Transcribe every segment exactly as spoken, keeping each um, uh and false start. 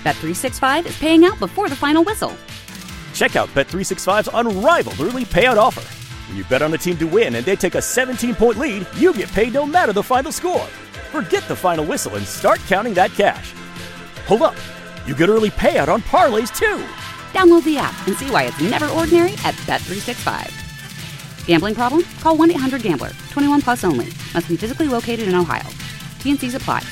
Bet three sixty-five is paying out before the final whistle. Check out Bet three sixty-five's unrivaled early payout offer. When you bet on a team to win and they take a seventeen-point lead, you get paid no matter the final score. Forget the final whistle and start counting that cash. Hold up. You get early payout on parlays, too. Download the app and see why it's never ordinary at Bet three sixty-five. Gambling problem? Call one eight hundred gambler. twenty-one plus only. Must be physically located in Ohio. T and C's apply.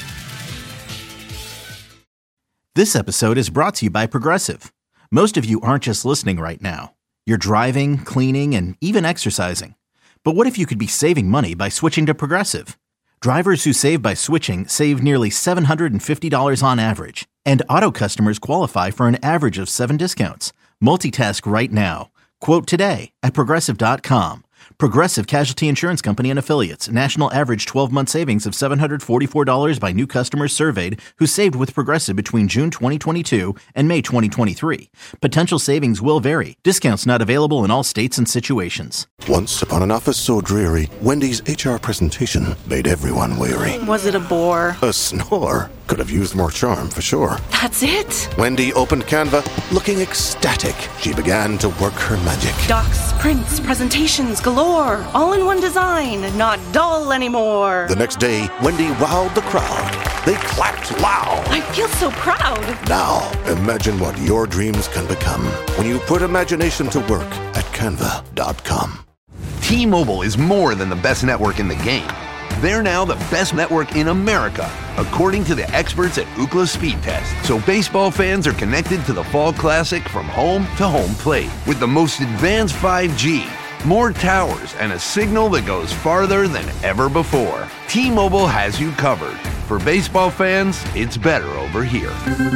This episode is brought to you by Progressive. Most of you aren't just listening right now. You're driving, cleaning, and even exercising. But what if you could be saving money by switching to Progressive? Drivers who save by switching save nearly seven hundred fifty dollars on average. And auto customers qualify for an average of seven discounts. Multitask right now. Quote today at Progressive dot com. Progressive Casualty Insurance Company and Affiliates. National average twelve-month savings of seven hundred forty-four dollars by new customers surveyed who saved with Progressive between June twenty twenty-two and May twenty twenty-three. Potential savings will vary. Discounts not available in all states and situations. Once upon an office so dreary, Wendy's H R presentation made everyone weary. Was it a bore? A snore. Could have used more charm for sure. That's it? Wendy opened Canva, looking ecstatic. She began to work her magic. Docs, prints, presentations galore. All in one design. Not dull anymore. The next day, Wendy wowed the crowd. They clapped loud. I feel so proud. Now, imagine what your dreams can become when you put imagination to work at canva dot com. T-Mobile is more than the best network in the game. They're now the best network in America, according to the experts at Ookla Speed Test. So baseball fans are connected to the Fall Classic from home to home plate with the most advanced five G, more towers, and a signal that goes farther than ever before. T-Mobile has you covered. For baseball fans, it's better over here.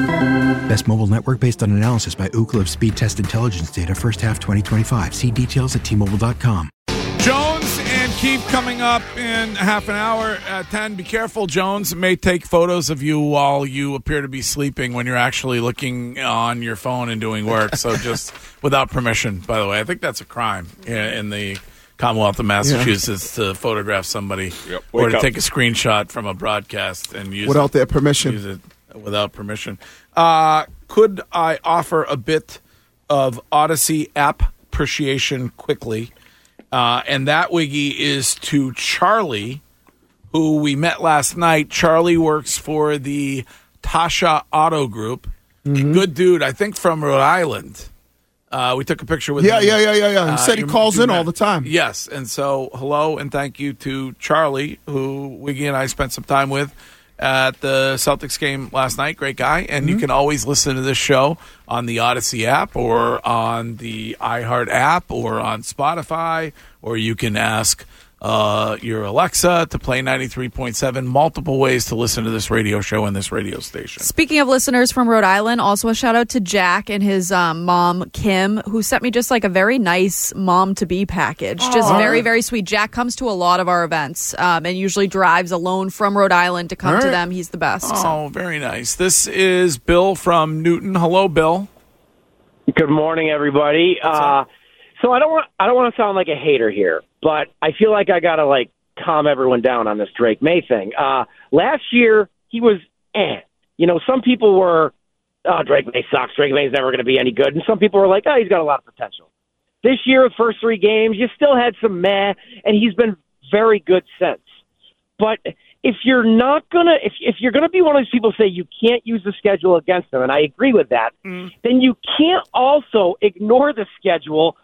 Best mobile network based on analysis by Ookla of Speed Test Intelligence data first half twenty twenty-five. See details at T Mobile dot com. Jones and Keefe coming up in half an hour at ten. Be careful, Jones may take photos of you while you appear to be sleeping when you're actually looking on your phone and doing work. So just without permission, by the way. I think that's a crime in the Commonwealth of Massachusetts yeah. to photograph somebody yep. or to up. take a screenshot from a broadcast and use without it, their permission. Use it without permission. Uh, could I offer a bit of Odyssey app appreciation quickly? Uh, and that, Wiggy, is to Charlie, who we met last night. Charlie works for the Tasha Auto Group. Mm-hmm. Good dude, I think from Rhode Island. Uh, we took a picture with yeah, him. Yeah, yeah, yeah, yeah. He uh, said he calls in met. all the time. Yes, and so hello and thank you to Charlie, who Wiggy and I spent some time with at the Celtics game last night. Great guy. And mm-hmm. you can always listen to this show on the Odyssey app or on the iHeart app or on Spotify, or you can ask uh, your Alexa to play ninety-three point seven. Multiple ways to listen to this radio show and this radio station. Speaking of listeners from Rhode Island, also a shout out to Jack and his um, mom, Kim, who sent me just like a very nice mom-to-be package. Aww. Just very, very sweet. Jack comes to a lot of our events um, and usually drives alone from Rhode Island to come right. to them. He's the best. Oh, so. very nice. This is Bill from Newton. Hello, Bill. Good morning, everybody. Uh, so I don't want I don't want to sound like a hater here, but I feel like I gotta like calm everyone down on this Drake May thing. Uh, last year he was, eh. You know, some people were, oh, Drake May sucks. Drake May's never going to be any good, and some people were like, oh, he's got a lot of potential. This year, the first three games, you still had some meh, and he's been very good since. But if you're not gonna, if if you're gonna be one of those people who say you can't use the schedule against him, and I agree with that, mm. then you can't also ignore the schedule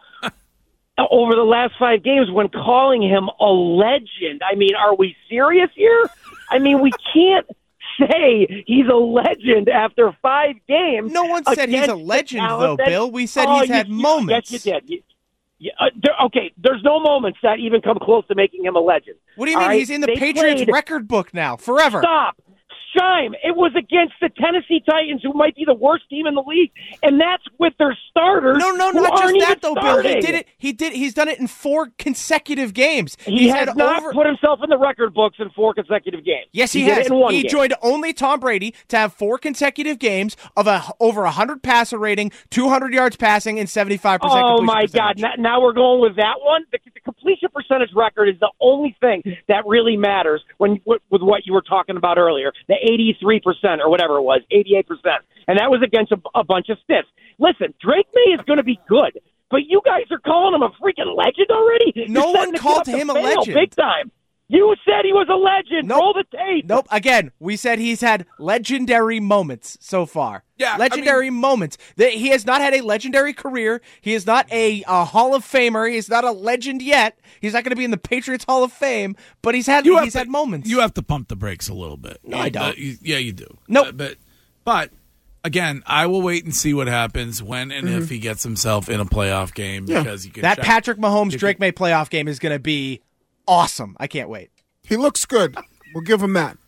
over the last five games when calling him a legend. I mean, are we serious here? I mean, we can't say he's a legend after five games. No one said he's a legend, though, that, Bill. We said oh, he's had you, moments. Yes, you did. You, you, uh, there, okay, there's no moments that even come close to making him a legend. What do you mean? Right? He's in the they Patriots played, record book now, forever. Stop. Shime. It was against the Tennessee Titans, who might be the worst team in the league, and that's with their starters. No, no, not just that though, starting. Bill. He did it. He did. He's done it in four consecutive games. He he's has had not over... put himself in the record books in four consecutive games. Yes, he, he has. Did it in one he game. joined only Tom Brady to have four consecutive games of a over a hundred passer rating, two hundred yards passing, and seventy-five percent. Oh my percentage. God! Now, now we're going with that one. The, the completion percentage record is the only thing that really matters when with, with what you were talking about earlier. The eighty-three percent or whatever it was, eighty-eight percent. and that was against a, a bunch of stiffs. Listen, Drake May is going to be good, but you guys are calling him a freaking legend already? No You're one called him a legend. Big time. You said he was a legend. Nope. Roll the tape. Nope. Again, we said he's had legendary moments so far. Yeah, legendary I mean, moments. That he has not had a legendary career. He is not a, a Hall of Famer. He is not a legend yet. He's not going to be in the Patriots Hall of Fame. But he's had he's to, had moments. You have to pump the brakes a little bit. No, I don't. Uh, you, yeah, you do. No, nope. uh, but but again, I will wait and see what happens when and Mm-hmm. if he gets himself in a playoff game Yeah. because you can that check. Patrick Mahomes you Drake can, May playoff game is going to be awesome. I can't wait. He looks good. We'll give him that.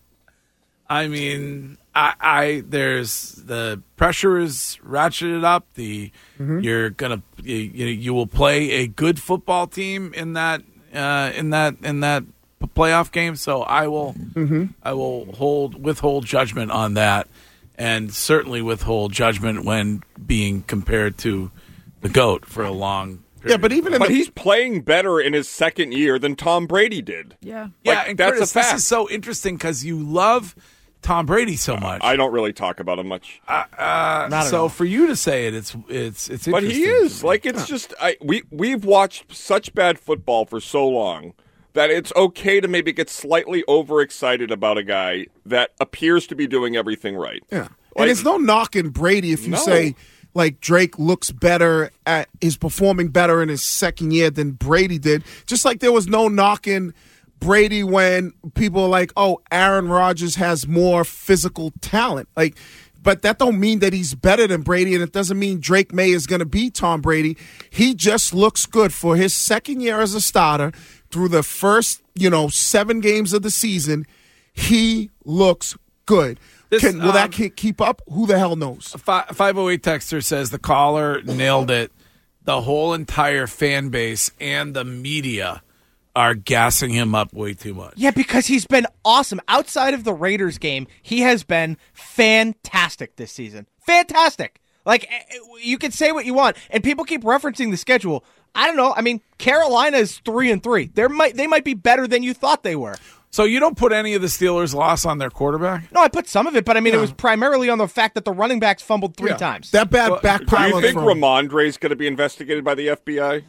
I mean, I, I there's the pressure is ratcheted up. The Mm-hmm. you're gonna you, you you will play a good football team in that uh, in that in that playoff game. So I will Mm-hmm. I will hold withhold judgment on that, and certainly withhold judgment when being compared to the GOAT for a long. Yeah, but even in but the, he's playing better in his second year than Tom Brady did. Yeah. Like, Yeah, and that's Curtis, a fact. this is so interesting because you love Tom Brady so much. I don't really talk about him much. Uh, uh, Not at so all. for you to say it, it's it's it's But interesting. he is. Like, it's just, I we, we've watched such bad football for so long that it's okay to maybe get slightly overexcited about a guy that appears to be doing everything right. yeah. Like- and it's no knocking Brady if you No. say, like, Drake looks better, at is performing better in his second year than Brady did. Just like there was no knocking Brady when people are like, oh, Aaron Rodgers has more physical talent. Like, but that don't mean that he's better than Brady, and it doesn't mean Drake May is going to be Tom Brady. He just looks good for his second year as a starter through the first, you know, seven games of the season. He looks good. This, Can, will um, that ke- keep up? Who the hell knows? five oh eight texter says the caller nailed it. The whole entire fan base and the media are gassing him up way too much. Yeah, because he's been awesome. Outside of the Raiders game, he has been fantastic this season. Fantastic. Like, you can say what you want, and people keep referencing the schedule. I don't know. I mean, Carolina is three and three. They might they might be better than you thought they were. So you don't put any of the Steelers' loss on their quarterback? No, I put some of it, but I mean, Yeah. it was primarily on the fact that the running backs fumbled three Yeah. times. That bad Well, back Do you pylon think from Ramondre is going to be investigated by the F B I?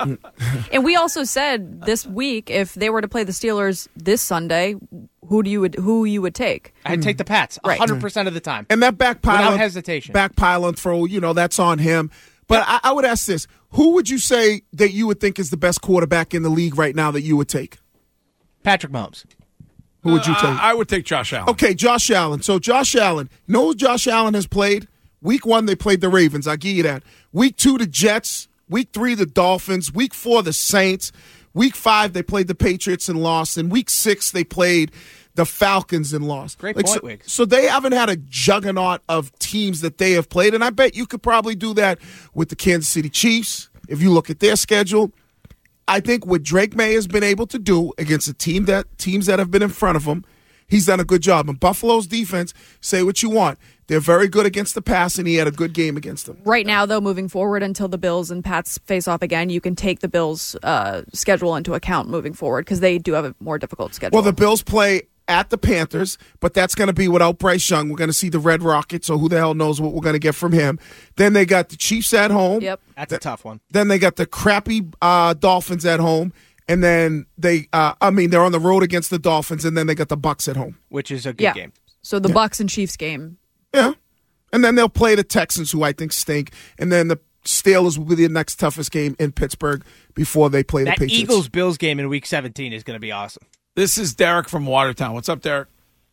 And we also said this week if they were to play the Steelers this Sunday, who do you would who you would take? I'd take the Pats one Right. hundred percent of the time. and that back pylon Without hesitation. back pylon throw, you know, that's on him. But I, I would ask this: who would you say that you would think is the best quarterback in the league right now that you would take? Patrick Mahomes. Who would you Uh, take? I, I would take Josh Allen. Okay, Josh Allen. So Josh Allen, you know who Josh Allen has played? Week one, they played the Ravens. I'll give you that. Week two, the Jets. Week three, the Dolphins. Week four, the Saints. Week five, they played the Patriots and lost. And week six, they played the Falcons and lost. Great Like, point, so, Wiggs. so they haven't had a juggernaut of teams that they have played. And I bet you could probably do that with the Kansas City Chiefs if you look at their schedule. I think what Drake May has been able to do against a team that teams that have been in front of him, he's done a good job. And Buffalo's defense, say what you want, they're very good against the pass, and he had a good game against them. Right now, though, moving forward until the Bills and Pats face off again, you can take the Bills' uh, schedule into account moving forward because they do have a more difficult schedule. Well, the Bills play at the Panthers, but that's going to be without Bryce Young. We're going to see the Red Rocket, so who the hell knows what we're going to get from him. Then they got the Chiefs at home. Yep. That's a tough one. Then they got the crappy uh, Dolphins at home. And then they, uh, I mean, they're on the road against the Dolphins, and then they got the Bucks at home. Which is a good yeah. game. So the Yeah. Bucks and Chiefs game. Yeah. And then they'll play the Texans, who I think stink. And then the Steelers will be the next toughest game in Pittsburgh before they play That the Patriots. Eagles-Bills game in Week seventeen is going to be awesome. This is Derek from Watertown. What's up, Derek?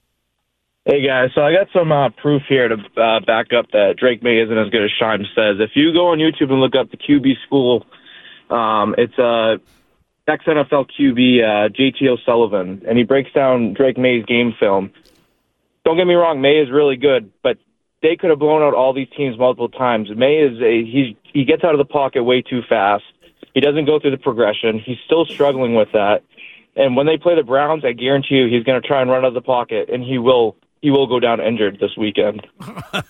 Hey, guys. So I got some uh, proof here to uh, back up that Drake May isn't as good as Shime says. If you go on YouTube and look up the Q B school, um, it's uh, ex-N F L Q B uh, J T O'Sullivan, and he breaks down Drake May's game film. Don't get me wrong, May is really good, but they could have blown out all these teams multiple times. May is a he he gets out of the pocket way too fast. He doesn't go through the progression. He's still struggling with that. And when they play the Browns, I guarantee you he's going to try and run out of the pocket, and he will he will go down injured this weekend.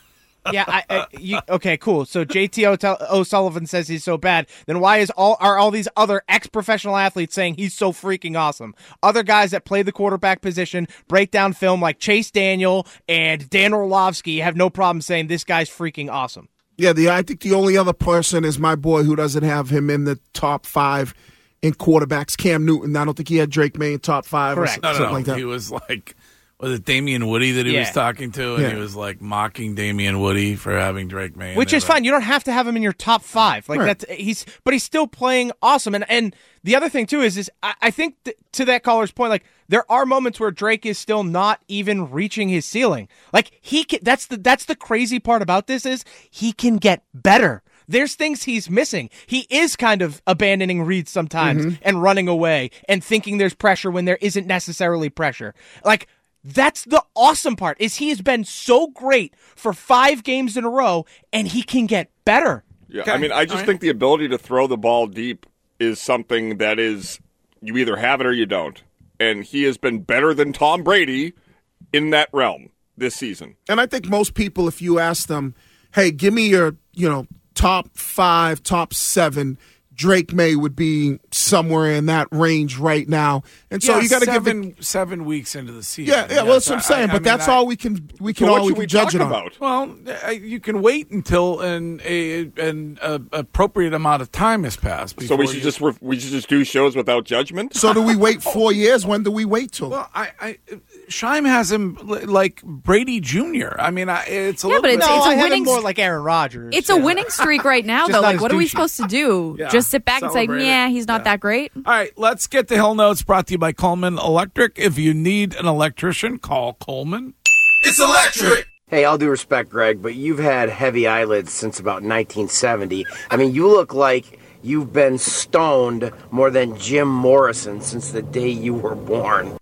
Yeah, I, I, you, okay, cool. So J T O'Sullivan says he's so bad. Then why is all are all these other ex-professional athletes saying he's so freaking awesome? Other guys that play the quarterback position, break down film like Chase Daniel and Dan Orlovsky have no problem saying this guy's freaking awesome. Yeah, the I think the only other person is my boy who doesn't have him in the top five in quarterbacks, Cam Newton. I don't think he had Drake May in top five Correct. or no, something no, no. like that. He was like, was it Damian Woody that he Yeah. was talking to? And Yeah. he was like mocking Damian Woody for having Drake May. in Which there, is fine. You don't have to have him in your top five. Like Right. that's he's, but he's still playing awesome. And and the other thing too is is I, I think th- to that caller's point, like there are moments where Drake is still not even reaching his ceiling. Like he can. That's the that's the crazy part about this is he can get better. There's things he's missing. He is kind of abandoning reads sometimes Mm-hmm. and running away and thinking there's pressure when there isn't necessarily pressure. Like. That's the awesome part is he has been so great for five games in a row, and he can get better. Yeah, Okay. I mean, I just All right. think the ability to throw the ball deep is something that is you either have it or you don't. And he has been better than Tom Brady in that realm this season. And I think most people, if you ask them, hey, give me your, you know, top five, top seven, Drake May would be somewhere in that range right now. And so Yeah, you got to give seven, it. seven weeks into the season. Yeah, yeah, well, that's what I'm Yes, saying. I- I but mean, that's I- all we can we can So what all we should can we judge talk it on. about? Well, uh, you can wait until an a, an a, appropriate amount of time has passed. So we before should you- just re- we should just do shows without judgment. So do we wait four years? When do we wait till? Well, I, I Scheim has him li- like Brady Junior I mean, I, it's a Yeah, little but bit. it's, No, it's I a have winning. him more like Aaron Rodgers. It's a winning streak right now, Just though. not Like, as what are we douchey. supposed to do? Yeah. Just sit back and say, Celebrate it. "Yeah, he's not Yeah. that great." All right, let's get the Hill Notes brought to you by Coleman Electric. If you need an electrician, call Coleman. It's electric. Hey, all due respect, Greg, but you've had heavy eyelids since about nineteen seventy. I mean, you look like you've been stoned more than Jim Morrison since the day you were born.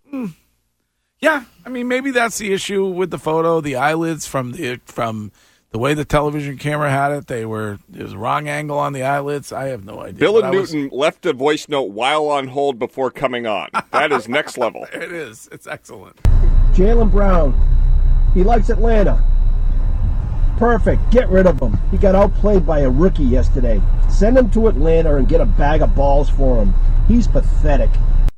Yeah, I mean, maybe that's the issue with the photo. The eyelids from the from the way the television camera had it, they were it was a wrong angle on the eyelids. I have no idea. Bill But and I was- Newton left a voice note while on hold before coming on. That is next level. It is. It's excellent. Jaylen Brown, he likes Atlanta. Perfect. Get rid of him. He got outplayed by a rookie yesterday. Send him to Atlanta and get a bag of balls for him. He's pathetic.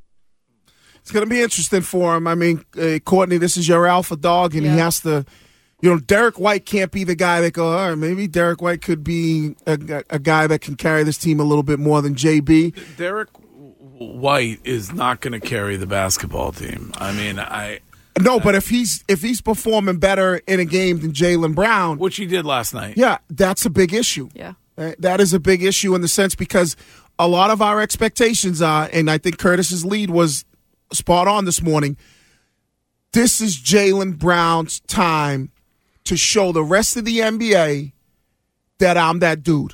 It's going to be interesting for him. I mean, uh, Courtney, this is your alpha dog, and he has to, you know, Derek White can't be the guy that go, all right, maybe Derek White could be a, a guy that can carry this team a little bit more than J B. Derek White is not going to carry the basketball team. I mean, I No, but if he's if he's performing better in a game than Jaylen Brown, which he did last night, yeah, that's a big issue. Yeah. Uh, That is a big issue in the sense because a lot of our expectations are, and I think Curtis's lead was spot on this morning, this is Jaylen Brown's time to show the rest of the N B A that I'm that dude.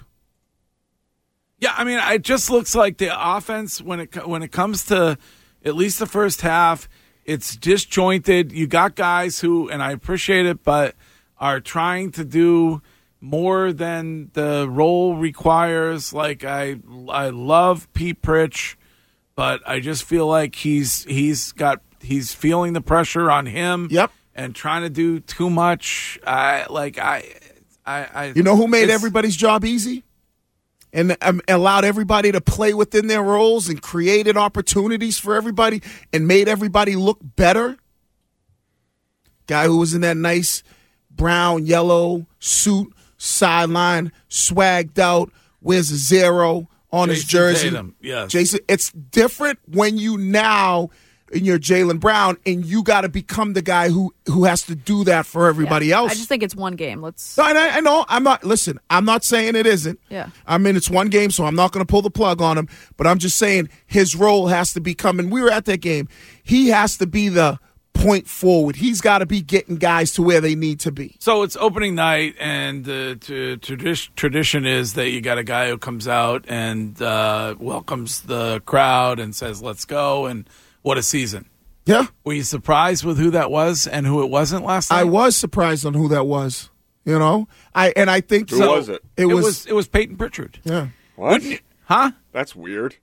Yeah, I mean, it just looks like the offense when it co- when it comes to at least the first half, it's disjointed. You got guys who, and I appreciate it, but are trying to do more than the role requires. Like I, I love Pete Pritch, but I just feel like he's he's got he's feeling the pressure on him. Yep, and trying to do too much. I like I, I, I You know who made it's- everybody's job easy? And um, allowed everybody to play within their roles and created opportunities for everybody and made everybody look better? Guy who was in that nice brown, yellow suit, sideline, swagged out, wears a zero on his Jason jersey. Tatum, yes. Jason, it's different when you now in your Jaylen Brown and you got to become the guy who who has to do that for everybody Yeah. else. I just think it's one game. Let's. No, and I, I know. I'm not. Listen, I'm not saying it isn't. Yeah. I mean, it's one game, so I'm not going to pull the plug on him. But I'm just saying his role has to become. And we were at that game. He has to be the point forward. He's got to be getting guys to where they need to be. So it's opening night, and the to, tradi- tradition is that you got a guy who comes out and uh, welcomes the crowd and says, "Let's go!" And what a season! Yeah. Were you surprised with who that was and who it wasn't last night? I was surprised on who that was. You know, I and I think Who so. was it? It, It was, was it was Peyton Pritchard. Yeah. What? Wouldn't you- huh? That's weird.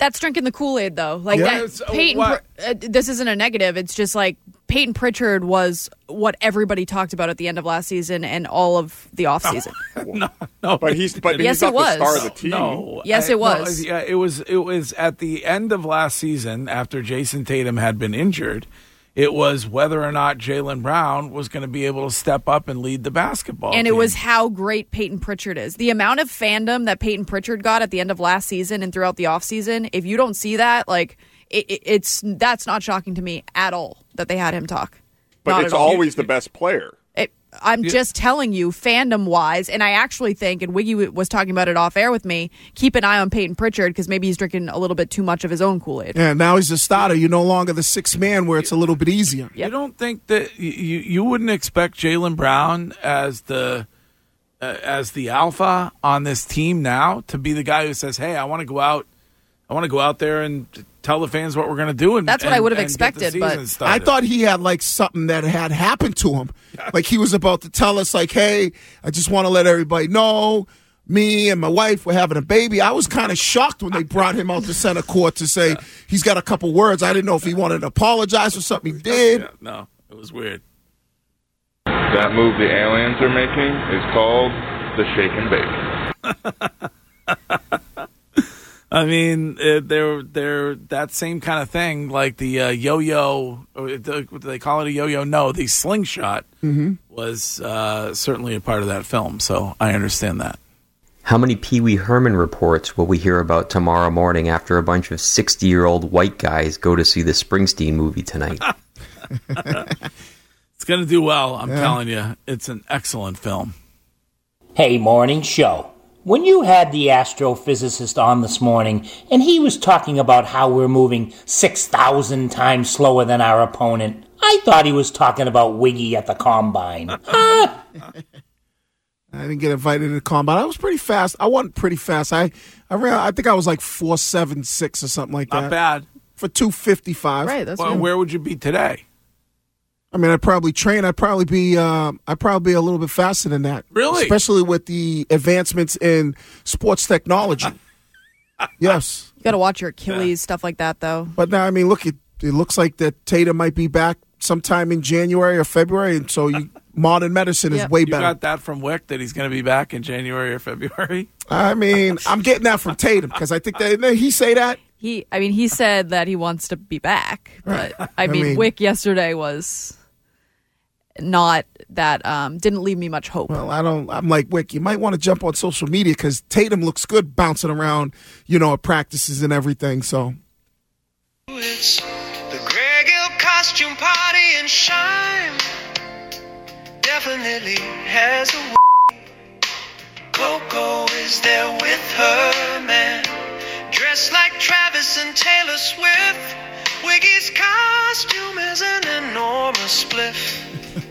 That's drinking the Kool-Aid, though. Like Yeah. that, It's, uh, Peyton. what- Pr- uh, this isn't a negative. It's just like Peyton Pritchard was what everybody talked about at the end of last season and all of the offseason. no, no, but he's but Yes, he's it not was. the star of the team. No, Yes, I- it was. No, yeah, it was. It was at the end of last season after Jason Tatum had been injured. It was whether or not Jaylen Brown was going to be able to step up and lead the basketball. And it team. was how great Peyton Pritchard is. The amount of fandom that Peyton Pritchard got at the end of last season and throughout the offseason, if you don't see that, like it, it, it's that's not shocking to me at all that they had him talk. But Not it's at all. always the best player. It, I'm just telling you, fandom-wise, and I actually think, and Wiggy was talking about it off air with me, keep an eye on Peyton Pritchard because maybe he's drinking a little bit too much of his own Kool-Aid. Yeah, now he's a starter. You're no longer the sixth man where it's a little bit easier. You don't think that you you, you wouldn't expect Jaylen Brown as the uh, as the alpha on this team now to be the guy who says, "Hey, I want to go out, I want to go out there and tell the fans what we're going to do." And That's what I and- would have and get the expected, but- season started. I thought he had like something that had happened to him. Like he was about to tell us, like, hey, I just want to let everybody know me and my wife were having a baby. I was kind of shocked when they brought him out to center court to say he's got a couple words. I didn't know if he wanted to apologize for something he did. Yeah, no, it was weird. That move the aliens are making is called the shake and bake. I mean, uh, they're they're that same kind of thing, like the uh, yo-yo. Or the, what do they call it? A yo-yo? No, the slingshot Mm-hmm. was uh, certainly a part of that film. So I understand that. How many Pee Wee Herman reports will we hear about tomorrow morning after a bunch of sixty-year-old white guys go to see the Springsteen movie tonight? It's going to do well. I'm Yeah. telling you, it's an excellent film. Hey, morning show. When you had the astrophysicist on this morning, and he was talking about how we're moving six thousand times slower than our opponent, I thought he was talking about Wiggy at the Combine. Huh? I didn't get invited to the combine. I was pretty fast. I wasn't pretty fast. I I ran. I think I was like four seven six or something like that. Not bad for two fifty five. Right. That's well, where would you be today? I mean, I'd probably train. I'd probably be. Uh, I'd probably be a little bit faster than that. Really? Especially with the advancements in sports technology. Yes. You got to watch your Achilles, stuff like that, though. But now, I mean, look, it, it looks like that Tatum might be back sometime in January or February, and so you, modern medicine is Yep. way You better. got that from Wick that he's going to be back in January or February? I mean, I'm getting that from Tatum because I think that didn't he say that. He, I mean, he said that he wants to be back, but I mean, mean- Wick yesterday was not that. Um, didn't leave me much hope. Well, I don't. I'm like Wick. You might want to jump on social media because Tatum looks good bouncing around, you know, at practices and everything. So It's the Greg Hill costume party and shine. Definitely has a way. Coco is there with her man, dressed like Travis and Taylor Swift. Wiggy's costume is an enormous spliff.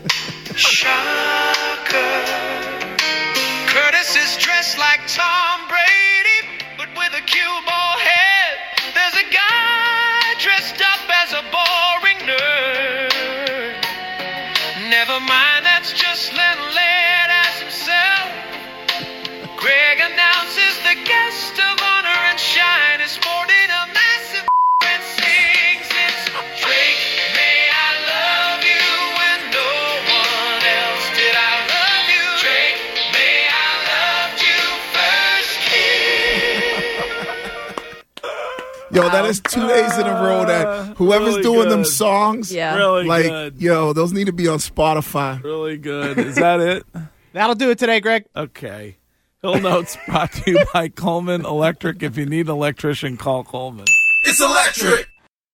Shocker. Curtis is dressed like Tom Brady, but with a cue ball head. There's a guy dressed up as a boring nerd. Never mind, that's just Len Laird as himself. Greg announces the guest of honor and shine is sporting a massive and sings it's Drake. May I love you when no one else did. I love you, Drake. May I loved you first. yo, that is two days in a row that whoever's Really doing them good. songs, Yeah. Really like good. yo, those need to be on Spotify. Really good. Is that it? That'll do it today, Greg. Okay. Hill Notes brought to you by Coleman Electric. If you need an electrician, call Coleman. It's electric.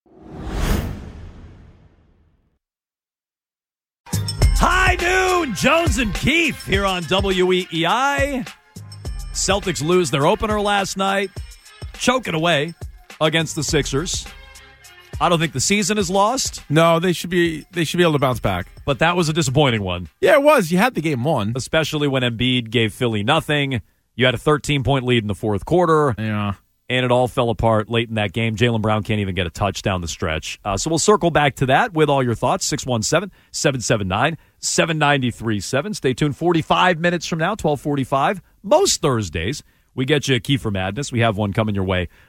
High noon, Jones and Keefe here on W E E I. Celtics lose their opener last night, choking away against the Sixers. I don't think the season is lost. No, they should be they should be able to bounce back. But that was a disappointing one. Yeah, it was. You had the game won. Especially when Embiid gave Philly nothing. You had a thirteen-point lead in the fourth quarter. Yeah. And it all fell apart late in that game. Jaylen Brown can't even get a touch down the stretch. Uh, so we'll circle back to that with all your thoughts. six one seven, seven seven nine, seven nine three seven. Stay tuned. forty-five minutes from now, twelve forty-five. Most Thursdays, we get you a Kiefer Madness. We have one coming your way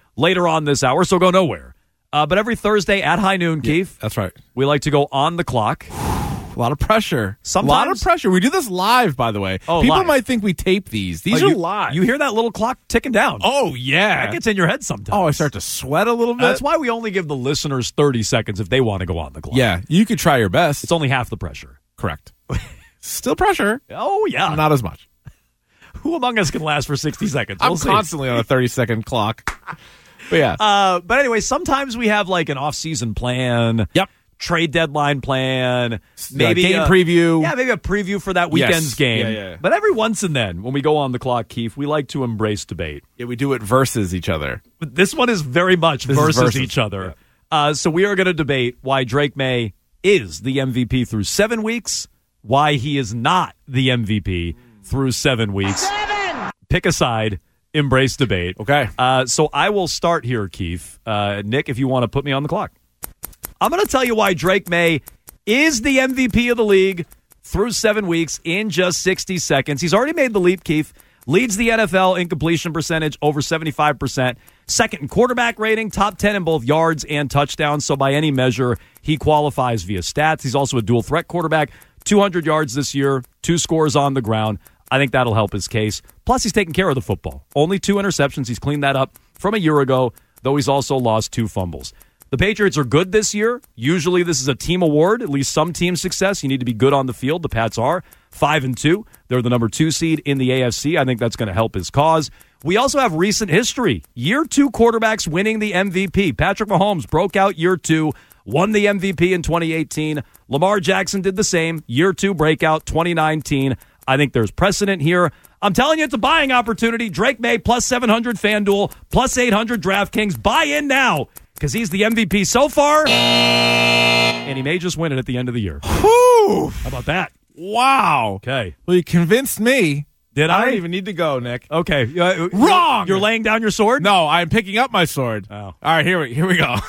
later on this hour, so go nowhere. Uh, but every Thursday at high noon, Yeah, Keith. that's right. We like to go on the clock. A lot of pressure. Sometimes, a lot of pressure. We do this live, by the way. Oh, People live. might think we tape these. These Oh, are you, live. You hear that little clock ticking down. Oh, yeah. That gets in your head sometimes. Oh, I start to sweat a little bit. That's why we only give the listeners thirty seconds if they want to go on the clock. Yeah, you could try your best. It's only half the pressure. Correct. Still pressure. Oh, yeah. Not as much. Who among us can last for sixty seconds? I'm We'll see. constantly on a thirty-second clock. But yeah. Uh, but anyway, sometimes we have like an off-season plan. Yep. Trade deadline plan. Maybe game a, preview. Yeah, maybe a preview for that weekend's Yes. game. Yeah, yeah. But every once and then, when we go on the clock, Keith, we like to embrace debate. Yeah, we do it versus each other. But this one is very much This is versus, versus, each other. Uh, so we are going to debate why Drake May is the M V P through seven weeks, why he is not the M V P through seven weeks. Seven! Pick a side, embrace debate. Okay. Uh, so I will start here, Keith. Uh, Nick, if you want to put me on the clock. I'm going to tell you why Drake May is the M V P of the league through seven weeks in just sixty seconds. He's already made the leap, Keith. Leads the N F L in completion percentage over seventy-five percent. Second in quarterback rating, top ten in both yards and touchdowns. So by any measure, he qualifies via stats. He's also a dual threat quarterback. two hundred yards this year, two scores on the ground. I think that'll help his case. Plus, he's taking care of the football. Only two interceptions. He's cleaned that up from a year ago, though he's also lost two fumbles. The Patriots are good this year. Usually this is a team award, at least some team success. You need to be good on the field. The Pats are five and two. They're the number two seed in the A F C. I think that's going to help his cause. We also have recent history. Year two quarterbacks winning the M V P. Patrick Mahomes broke out year two, won the M V P in twenty eighteen. Lamar Jackson did the same. Year two breakout, twenty nineteen. I think there's precedent here. I'm telling you, it's a buying opportunity. Drake May plus seven hundred FanDuel, plus eight hundred DraftKings. Buy in now because he's the M V P so far, and he may just win it at the end of the year. Whew. How about that? Wow. Okay. Well, you convinced me. Did I? I don't even need to go, Nick. Okay. Uh, Wrong. You're laying down your sword? No, I'm picking up my sword. Oh. All right, here we here we go.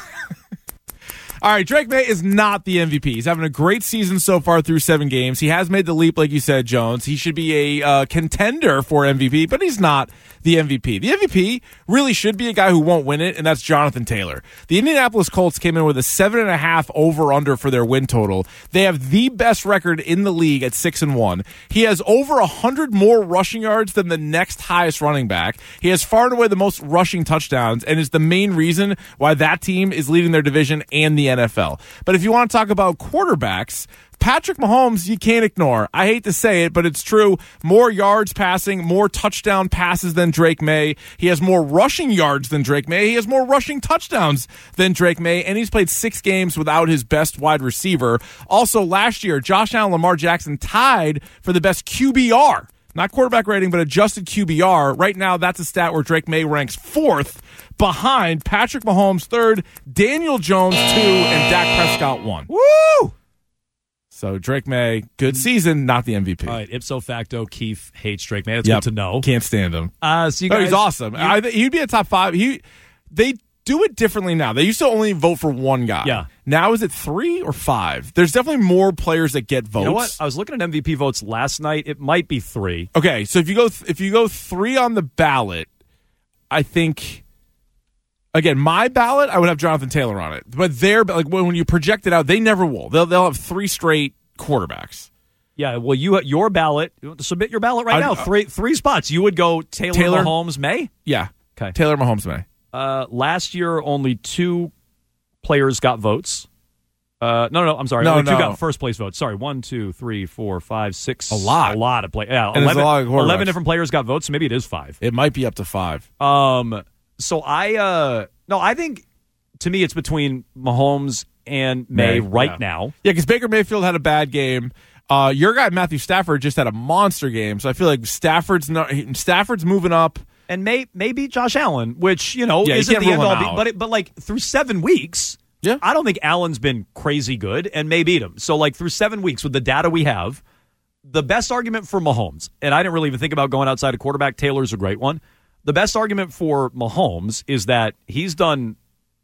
All right, Drake May is not the M V P. He's having a great season so far through seven games. He has made the leap, like you said, Jones. He should be a uh, contender for M V P, but he's not the M V P. The M V P really should be a guy who won't win it, and that's Jonathan Taylor. The Indianapolis Colts came in with a seven and a half over-under for their win total. They have the best record in the league at six and one. He has over a hundred more rushing yards than the next highest running back. He has far and away the most rushing touchdowns, and is the main reason why that team is leading their division and the N F L. But if you want to talk about quarterbacks, Patrick Mahomes, you can't ignore. I hate to say it, but it's true. More yards passing, more touchdown passes than Drake May. He has more rushing yards than Drake May. He has more rushing touchdowns than Drake May, and he's played six games without his best wide receiver. Also, last year, Josh Allen and Lamar Jackson tied for the best Q B R. Not quarterback rating, but adjusted Q B R. Right now, that's a stat where Drake May ranks fourth behind Patrick Mahomes third, Daniel Jones two, and Dak Prescott one. Woo! So Drake May, good season, not the M V P. All right, ipso facto, Keith hates Drake May. That's Yep. good to know. Can't stand him. Uh, so you Oh, guys, he's awesome. you- I, he'd be a top five. He, they do it differently now. They used to only vote for one guy. Yeah. Now is it three or five? There's definitely more players that get votes. You know what? I was looking at M V P votes last night. It might be three. Okay, so if you go th- if you go three on the ballot, I think again my ballot I would have Jonathan Taylor on it. But their like when when you project it out, they never will. They'll they'll have three straight quarterbacks. Yeah, well, you your ballot. You want to submit your ballot right I- now. Three three spots. You would go Taylor, Taylor- Mahomes, May. Yeah. Okay. Taylor Mahomes May. Uh, last year, only two players got votes. Uh, no, no, no, I'm sorry. No, only two no. got first place votes. Sorry, one, two, three, four, five, six. A lot. A lot of players. Yeah, And there's a eleven, lot of quarterbacks. eleven different players got votes. So maybe it is five. It might be up to five. Um. So I uh no, I think to me it's between Mahomes and May, May, right yeah. now. Yeah, because Baker Mayfield had a bad game. Uh, your guy Matthew Stafford just had a monster game, so I feel like Stafford's not, Stafford's moving up. And May may beat Josh Allen, which you know Yeah, you isn't can't the rule end all. him Be, out. but it, but like through seven weeks, yeah, I don't think Allen's been crazy good, and May beat him. So like through seven weeks with the data we have, the best argument for Mahomes, and I didn't really even think about going outside of quarterback. Taylor's a great one. The best argument for Mahomes is that he's done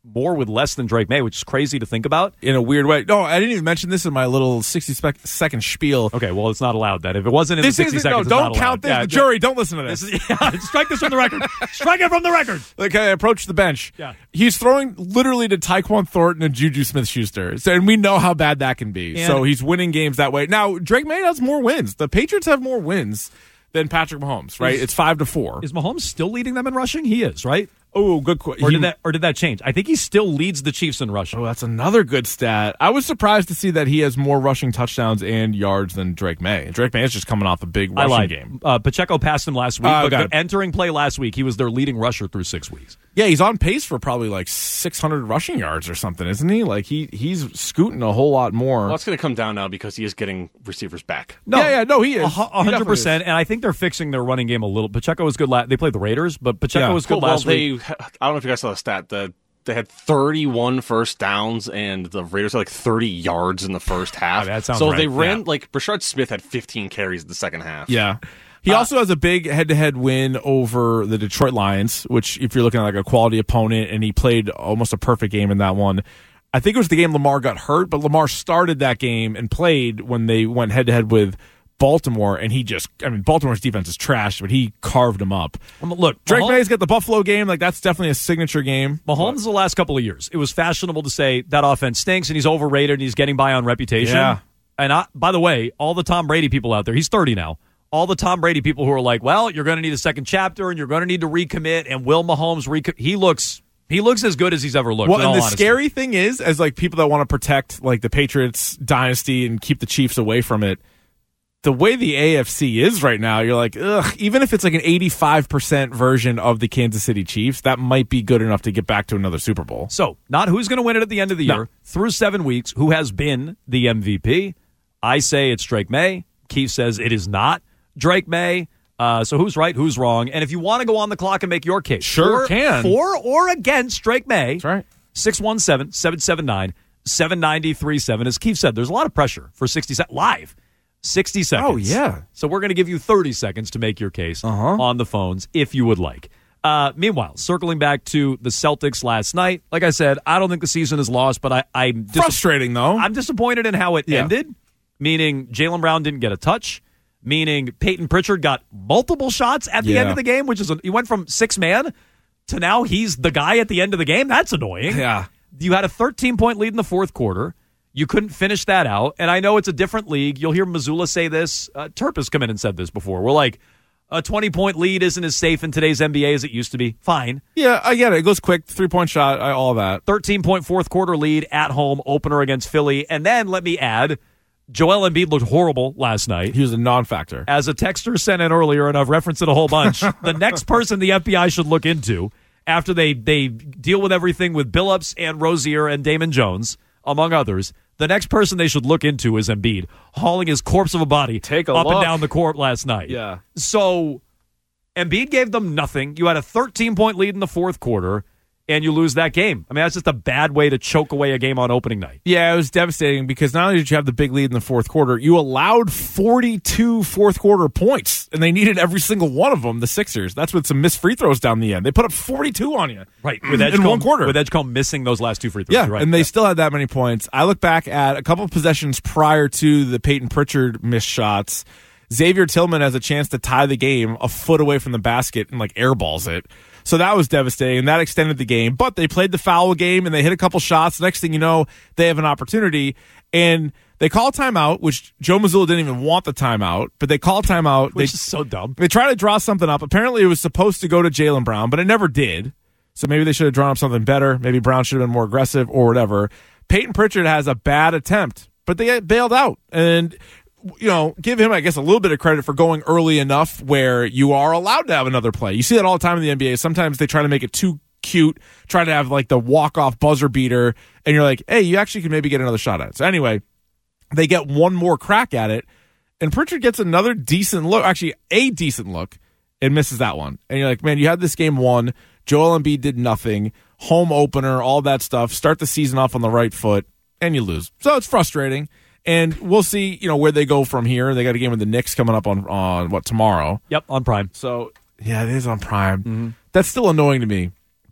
more with less than Drake May, which is crazy to think about. In a weird way. No, I didn't even mention this in my little sixty-second spiel. Okay, well, it's not allowed then. If it wasn't in this the sixty is, seconds, no, it's don't not count allowed. this. Yeah, the jury, don't listen to this. this is, yeah, strike this from the record. Strike it from the record. Like, I approach the bench. Yeah. He's throwing literally to Tyquan Thornton and Juju Smith-Schuster. So, and we know how bad that can be. And- so he's winning games that way. Now, Drake May has more wins. The Patriots have more wins than Patrick Mahomes, right? Is- it's five to four. Is Mahomes still leading them in rushing? He is, right? Oh, good question. Or did that or did that change? I think he still leads the Chiefs in rushing. Oh, that's another good stat. I was surprised to see that he has more rushing touchdowns and yards than Drake May. Drake May is just coming off a big I rushing lied. game. Uh, Pacheco passed him last week, Oh, but, got but it. entering play last week, he was their leading rusher through six weeks. Yeah, he's on pace for probably like six hundred rushing yards or something, isn't he? Like he he's scooting a whole lot more. Well, it's going to come down now because he is getting receivers back. No, yeah, yeah, no, he is. A hu- a hundred percent. And I think they're fixing their running game a little. Pacheco was good. La- they played the Raiders, but Pacheco Yeah. was good Cool. Well, last they, week. I don't know if you guys saw the stat. The They had thirty-one first downs, and the Raiders had like thirty yards in the first half. Oh, that sounds so right. they ran, Yeah. like, Brashard Smith had fifteen carries in the second half. Yeah. He Uh, also has a big head-to-head win over the Detroit Lions, which if you're looking at like a quality opponent, and he played almost a perfect game in that one. I think it was the game Lamar got hurt, but Lamar started that game and played when they went head-to-head with Baltimore, and he just, I mean, Baltimore's defense is trash, but he carved him up. Um, Look, Drake Mahomes- May's got the Buffalo game. Like, that's definitely a signature game. Mahomes the last couple of years, it was fashionable to say that offense stinks and he's overrated and he's getting by on reputation. Yeah. And I, by the way, all the Tom Brady people out there, he's thirty now. All the Tom Brady people who are like, well, you're going to need a second chapter and you're going to need to recommit. And will Mahomes recommit? He looks, he looks as good as he's ever looked. Well, in and all the honesty. scary thing is, as like people that want to protect like the Patriots dynasty and keep the Chiefs away from it, the way the A F C is right now, you're like, ugh, even if it's like an eighty-five percent version of the Kansas City Chiefs, that might be good enough to get back to another Super Bowl. So, not who's going to win it at the end of the No. year. Through seven weeks, who has been the M V P? I say it's Drake May. Keith says it is not Drake May. Uh, so who's right, who's wrong? And if you want to go on the clock and make your case, Sure for, can. for or against Drake May, That's right. six one seven, seven seven nine, seven nine three seven. As Keith said, there's a lot of pressure for sixty seconds live. sixty seconds. Oh, yeah. So we're going to give you thirty seconds to make your case Uh-huh. on the phones if you would like. Uh, meanwhile, circling back to the Celtics last night, like I said, I don't think the season is lost, but I, I'm dis- Frustrating, though. I'm disappointed in how it Yeah. ended, meaning Jaylen Brown didn't get a touch, meaning Peyton Pritchard got multiple shots at the Yeah. end of the game, which is a, he went from six man to now he's the guy at the end of the game. That's annoying. Yeah. You had a thirteen-point lead in the fourth quarter. You couldn't finish that out. And I know it's a different league. You'll hear Missoula say this. Uh, Terp has come in and said this before. We're like, a twenty-point lead isn't as safe in today's N B A as it used to be. Fine. Yeah, I get it. It goes quick, three-point shot, I- all that. thirteen-point fourth quarter lead at home, opener against Philly. And then, let me add, Joel Embiid looked horrible last night. He was a non-factor. As a texter sent in earlier, and I've referenced it a whole bunch, the next person the F B I should look into after they, they deal with everything with Billups and Rozier and Damon Jones, among others, the next person they should look into is Embiid, hauling his corpse of a body Take a up and look. down the court last night. Yeah. So Embiid gave them nothing. You had a thirteen-point lead in the fourth quarter, and you lose that game. I mean, that's just a bad way to choke away a game on opening night. Yeah, it was devastating because not only did you have the big lead in the fourth quarter, you allowed forty-two fourth quarter points, and they needed every single one of them, the Sixers. That's with some missed free throws down the end. They put up forty-two on you. Right, with in one quarter. With Edgecombe missing those last two free throws. Yeah, You're right. and they still had that many points. I look back at a couple of possessions prior to the Peyton Pritchard missed shots. Xavier Tillman has a chance to tie the game a foot away from the basket and like airballs it. So that was devastating, and that extended the game. But they played the foul game, and they hit a couple shots. Next thing you know, they have an opportunity, and they call a timeout, which Joe Mazzulla didn't even want the timeout, but they call a timeout. Which they, is so dumb. They try to draw something up. Apparently, it was supposed to go to Jaylen Brown, but it never did. So maybe they should have drawn up something better. Maybe Brown should have been more aggressive or whatever. Peyton Pritchard has a bad attempt, but they get bailed out. And, you know, give him, I guess, a little bit of credit for going early enough where you are allowed to have another play. You see that all the time in the N B A. Sometimes they try to make it too cute, try to have like the walk-off buzzer beater, and you're like, hey, you actually can maybe get another shot at it. So anyway, they get one more crack at it, and Pritchard gets another decent look, actually a decent look, and misses that one. And you're like, man, you had this game won. Joel Embiid did nothing. Home opener, all that stuff. Start the season off on the right foot, and you lose. So it's frustrating. And we'll see, you know, where they go from here. They got a game with the Knicks coming up on, on what, tomorrow? Yep, on Prime. So, yeah, it is on Prime. Mm-hmm. That's still annoying to me.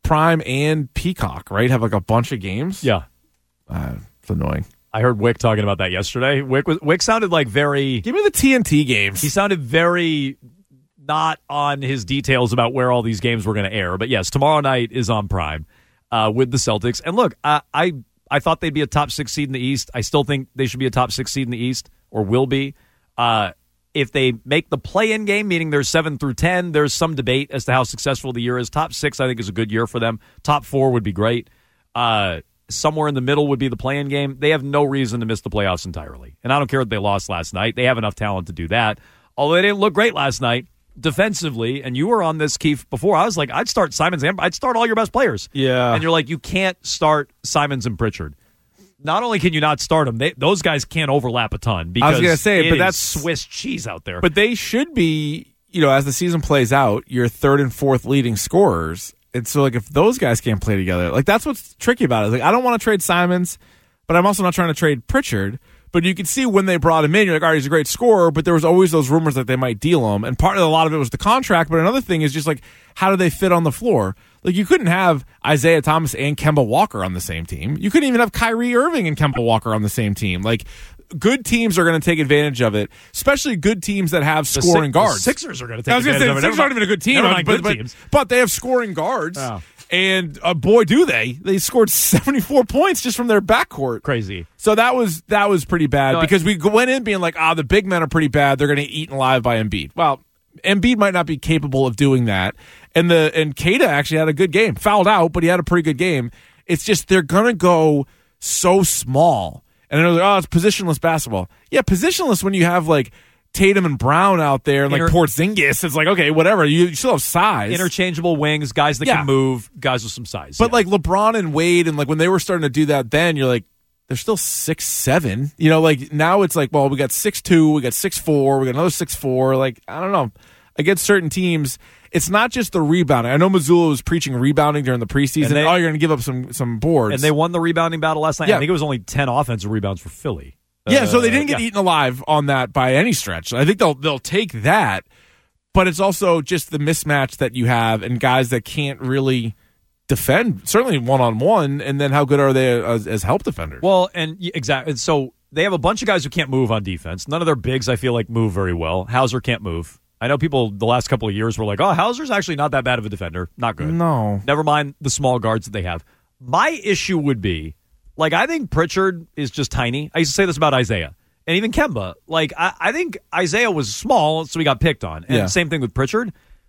Prime and Peacock, right? Have like a bunch of games. Yeah. Uh, it's annoying. I heard Wick talking about that yesterday. Wick was, Wick sounded like very... Give me the T N T games. He sounded very not on his details about where all these games were going to air. But yes, tomorrow night is on Prime uh, with the Celtics. And look, I, I I thought they'd be a top six seed in the East. I still think they should be a top six seed in the East, or will be. Uh, if they make the play-in game, meaning there's seven through ten, there's some debate as to how successful the year is. Top six, I think, is a good year for them. Top four would be great. Uh, somewhere in the middle would be the play-in game. They have no reason to miss the playoffs entirely. And I don't care that they lost last night. They have enough talent to do that. Although they didn't look great last night defensively, and you were on this, Keith, before. I was like, I'd start Simons and I'd start all your best players. Yeah. And you're like, you can't start Simons and Pritchard. Not only can you not start them, they, those guys can't overlap a ton because I was gonna say, it but is that's Swiss cheese out there. But they should be, you know, as the season plays out, your third and fourth leading scorers. And so, like, if those guys can't play together, like, that's what's tricky about it. Like, I don't want to trade Simons, but I'm also not trying to trade Pritchard. But you can see when they brought him in, you're like, all right, he's a great scorer, but there was always those rumors that they might deal him. And part of a lot of it was the contract, but another thing is just, like, how do they fit on the floor? Like, you couldn't have Isaiah Thomas and Kemba Walker on the same team. You couldn't even have Kyrie Irving and Kemba Walker on the same team. Like, good teams are going to take advantage of it, especially good teams that have The scoring Six- the guards. Sixers are going to take I was gonna advantage say, of it. the Sixers Never aren't even a good team, never mind but, good but, teams. but they have scoring guards. Oh. And uh, boy, do they! They scored seventy-four points just from their backcourt. Crazy. So that was that was pretty bad No, because we went in being like, ah, the big men are pretty bad. They're going to get eaten alive by Embiid. Well, Embiid might not be capable of doing that. And the and Keita actually had a good game. Fouled out, but he had a pretty good game. It's just they're going to go so small. And they're like, oh, it's positionless basketball. Yeah, positionless when you have like Tatum and Brown out there and like Inter- Porzingis. It's like, okay, whatever. You, you still have size. Interchangeable wings, guys that Yeah. can move, guys with some size. But like LeBron and Wade, and like when they were starting to do that, then you're like, they're still six seven. You know, like now it's like, well, we got six two, we got six four, we got another six four. Like I don't know. Against certain teams, it's not just the rebounding. I know Missoula was preaching rebounding during the preseason. And they- oh, you're going to give up some some boards, And they won the rebounding battle last night. Yeah. I think it was only ten offensive rebounds for Philly. Yeah, so they Uh, didn't get yeah. eaten alive on that by any stretch. I think they'll they'll take that, but it's also just the mismatch that you have and guys that can't really defend, certainly one on one. And then how good are they as, as help defenders? Well, and y- exactly. So they have a bunch of guys who can't move on defense. None of their bigs, I feel like, move very well. Hauser can't move. I know people the last couple of years were like, oh, Hauser's actually not that bad of a defender. Not good. No. Never mind the small guards that they have. My issue would be, like, I think Pritchard is just tiny. I used to say this about Isaiah. And even Kemba. Like, I, I think Isaiah was small, so he got picked on. And Yeah. same thing with Pritchard.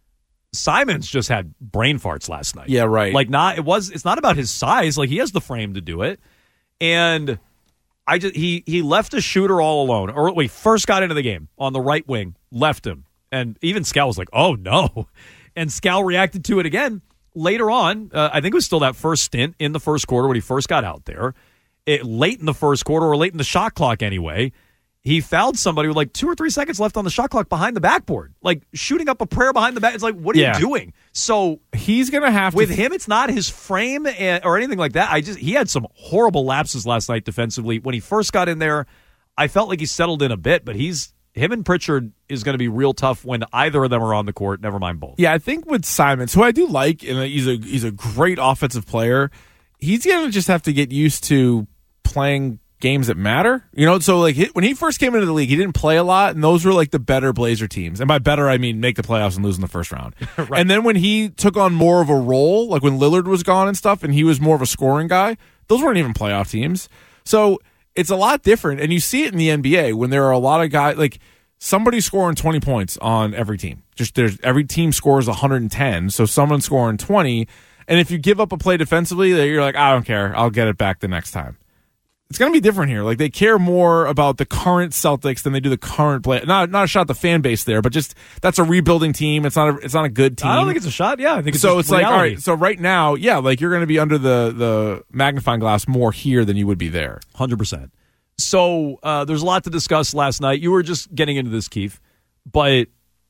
Simons just had brain farts last night. Yeah, right. Like, not it was. It's not about his size. Like, he has the frame to do it. And I just he he left a shooter all alone. Or when he first got into the game on the right wing, left him. And even Scal was like, oh, no. And Scal reacted to it again later on. Uh, I think it was still that first stint in the first quarter when he first got out there. It, late in the first quarter, or late in the shot clock anyway, he fouled somebody with like two or three seconds left on the shot clock behind the backboard. Like shooting up a prayer behind the back. It's like, what are Yeah. you doing? So he's going to have with to. him, it's not his frame and, or anything like that. I just He had some horrible lapses last night defensively. When he first got in there, I felt like he settled in a bit, but he's him and Pritchard is going to be real tough when either of them are on the court, never mind both. Yeah, I think with Simons, who I do like, and he's a he's a great offensive player, he's going to just have to get used to playing games that matter. You know, so like when he first came into the league, he didn't play a lot, and those were like the better Blazer teams. And by better, I mean make the playoffs and lose in the first round. Right. And then when he took on more of a role, like when Lillard was gone and stuff, and he was more of a scoring guy, those weren't even playoff teams. So it's a lot different, and you see it in the N B A when there are a lot of guys like somebody scoring twenty points on every team. Just there's every team scores one hundred ten, so someone's scoring twenty. And if you give up a play defensively, you're like, I don't care, I'll get it back the next time. It's going to be different here. Like they care more about the current Celtics than they do the current play. Not not a shot at the fan base there, but just that's a rebuilding team. It's not a it's not a good team. I don't think it's a shot. Yeah, I think it's so. just It's like all reality. right. So right now, yeah, like you're going to be under the the magnifying glass more here than you would be there. one hundred percent. So uh, there's a lot to discuss last night. You were just getting into this, Keith, but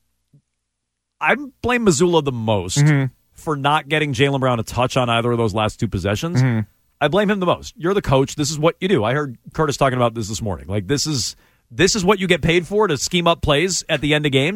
I blame Missoula the most Mhm. for not getting Jaylen Brown a touch on either of those last two possessions. Mhm. I blame him the most. You're the coach. This is what you do. I heard Curtis talking about this this morning. Like this is this is what you get paid for, to scheme up plays at the end of games. Yeah.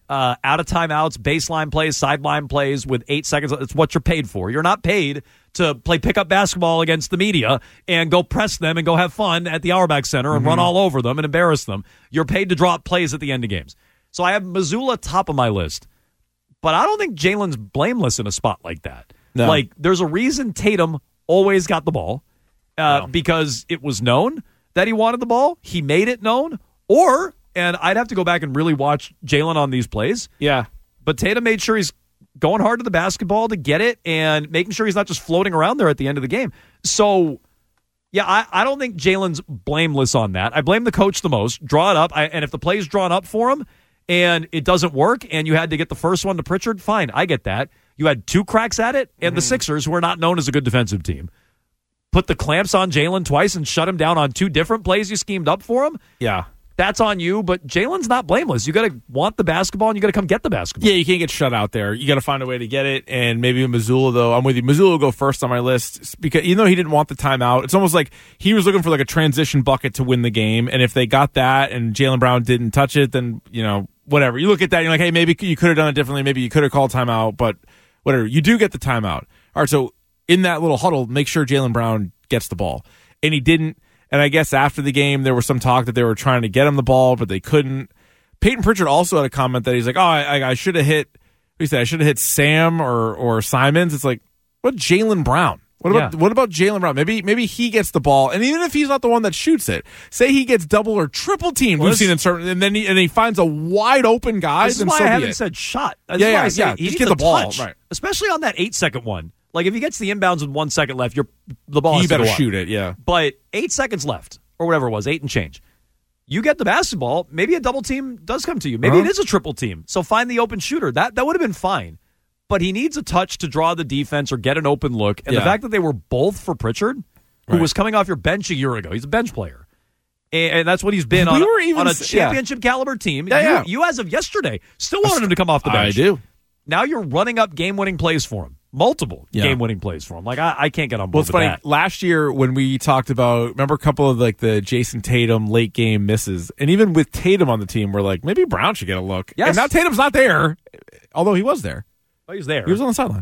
uh, out of timeouts, baseline plays, sideline plays with eight seconds. It's what you're paid for. You're not paid to play pickup basketball against the media and go press them and go have fun at the Auerbach Center and Mm-hmm. run all over them and embarrass them. You're paid to drop plays at the end of games. So I have Missoula top of my list. But I don't think Jalen's blameless in a spot like that. No. Like, there's a reason Tatum always got the ball uh, No. because it was known that he wanted the ball. He made it known. Or, and I'd have to go back and really watch Jalen on these plays. Yeah. But Tatum made sure he's going hard to the basketball to get it and making sure he's not just floating around there at the end of the game. So, yeah, I, I don't think Jalen's blameless on that. I blame the coach the most. Draw it up. I, and if the play's drawn up for him and it doesn't work and you had to get the first one to Pritchard, fine, I get that. You had two cracks at it, and mm-hmm. the Sixers, who are not known as a good defensive team, put the clamps on Jalen twice and shut him down on two different plays you schemed up for him. Yeah. That's on you, but Jalen's not blameless. You got to want the basketball, and you got to come get the basketball. Yeah, you can't get shut out there. You got to find a way to get it, and maybe Missoula, though. I'm with you. Missoula will go first on my list because even though he didn't want the timeout, it's almost like he was looking for like a transition bucket to win the game, and if they got that and Jaylen Brown didn't touch it, then, you know, whatever. You look at that, and you're like, hey, maybe you could have done it differently. Maybe you could have called timeout, but whatever. You do get the timeout. All right, so in that little huddle, make sure Jaylen Brown gets the ball, and he didn't. And I guess after the game, there was some talk that they were trying to get him the ball, but they couldn't. Peyton Pritchard also had a comment that he's like, oh, I, I should have hit, what do you say, I should have hit Sam or or Simons. It's like, what Jaylen Brown? What about Yeah. what about Jaylen Brown? Maybe maybe he gets the ball, and even if he's not the one that shoots it, say he gets double or triple teamed. Well, We've seen in certain, and then he, and he finds a wide open guy. This is then why so I be haven't it. said shot. This Yeah, is why yeah, I say yeah. he Just needs get a the ball, touch, right. especially on that eight-second one. Like, if he gets the inbounds with one second left, you're the ball You has to better go up. shoot it, yeah. But eight seconds left, or whatever it was, eight and change. You get the basketball, maybe a double team does come to you. Maybe Uh-huh. it is a triple team. So find the open shooter. That that would have been fine. But he needs a touch to draw the defense or get an open look. And Yeah. the fact that they were both for Pritchard, who Right. was coming off your bench a year ago, he's a bench player. And, and that's what he's been We on, were a, even on a s- yeah. championship caliber team. Yeah, you, yeah. you, as of yesterday, still wanted him to come off the bench. I do. Now you're running up game-winning plays for him. Multiple Yeah. game-winning plays for him. Like, I, I can't get on Well, board it's with funny. that. Last year when we talked about, remember a couple of like the Jason Tatum late game misses, and even with Tatum on the team, we're like, maybe Brown should get a look. Yes. And now Tatum's not there, although he was there. Oh, he's there. He was on the sideline.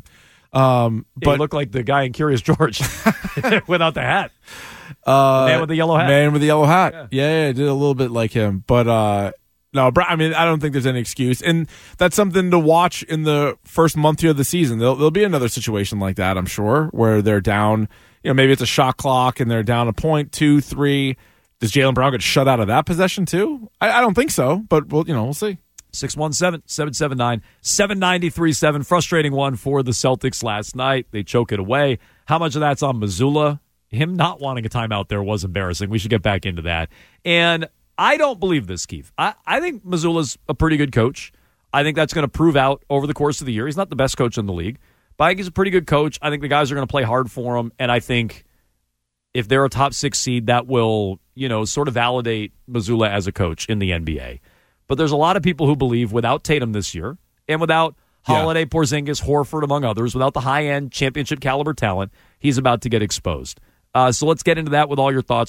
Um, Yeah, he but looked like the guy in Curious George without the hat. uh, Man with the yellow hat. Man with the yellow hat. Yeah, yeah, yeah, did a little bit like him, but uh, no, Brown. I mean, I don't think there's any excuse, and that's something to watch in the first month here of the season. There'll, there'll be another situation like that, I'm sure, where they're down. You know, maybe it's a shot clock and they're down a point, two, three. Does Jaylen Brown get shut out of that possession too? I, I don't think so, but we'll, you know, we'll see. six one seven, seven seven nine, seven nine three seven. Frustrating one for the Celtics last night. They choke it away. How much of that's on Missoula? Him not wanting a timeout there was embarrassing. We should get back into that. And I don't believe this, Keith. I, I think Missoula's a pretty good coach. I think that's going to prove out over the course of the year. He's not the best coach in the league, but I think he's a pretty good coach. I think the guys are going to play hard for him, and I think if they're a top six seed, that will, you know, sort of validate Missoula as a coach in the N B A. But there's a lot of people who believe without Tatum this year and without Holiday, Porzingis, Horford, among others, without the high-end championship caliber talent, he's about to get exposed. Uh, so let's get into that with all your thoughts.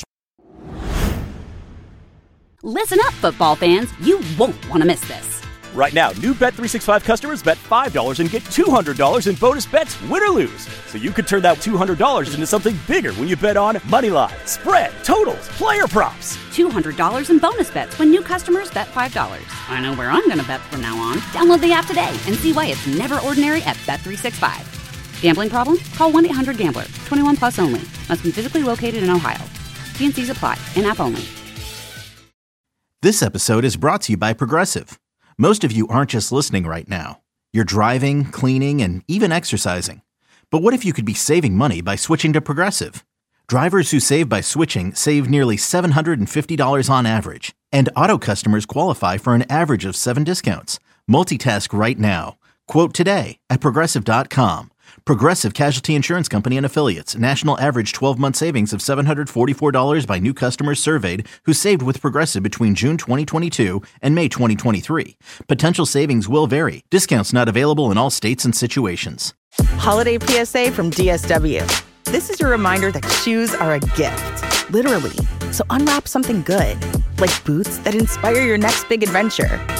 Listen up, football fans. You won't want to miss this. Right now, new Bet three sixty-five customers bet five dollars and get two hundred dollars in bonus bets, win or lose. So you could turn that two hundred dollars into something bigger when you bet on money line, spread, totals, player props. two hundred dollars in bonus bets when new customers bet five dollars. I know where I'm going to bet from now on. Download the app today and see why it's never ordinary at Bet three sixty-five. Gambling problem? Call one eight hundred gambler. twenty-one plus only. Must be physically located in Ohio. T and C's apply. In-app only. This episode is brought to you by Progressive. Most of you aren't just listening right now. You're driving, cleaning, and even exercising. But what if you could be saving money by switching to Progressive? Drivers who save by switching save nearly seven hundred fifty dollars on average. And auto customers qualify for an average of seven discounts. Multitask right now. Quote today at Progressive dot com. Progressive Casualty Insurance Company and Affiliates. National average twelve-month savings of seven hundred forty-four dollars by new customers surveyed who saved with Progressive between June twenty twenty-two and May twenty twenty-three. Potential savings will vary. Discounts not available in all states and situations. Holiday P S A from D S W. This is your reminder that shoes are a gift, literally. So unwrap something good, like boots that inspire your next big adventure.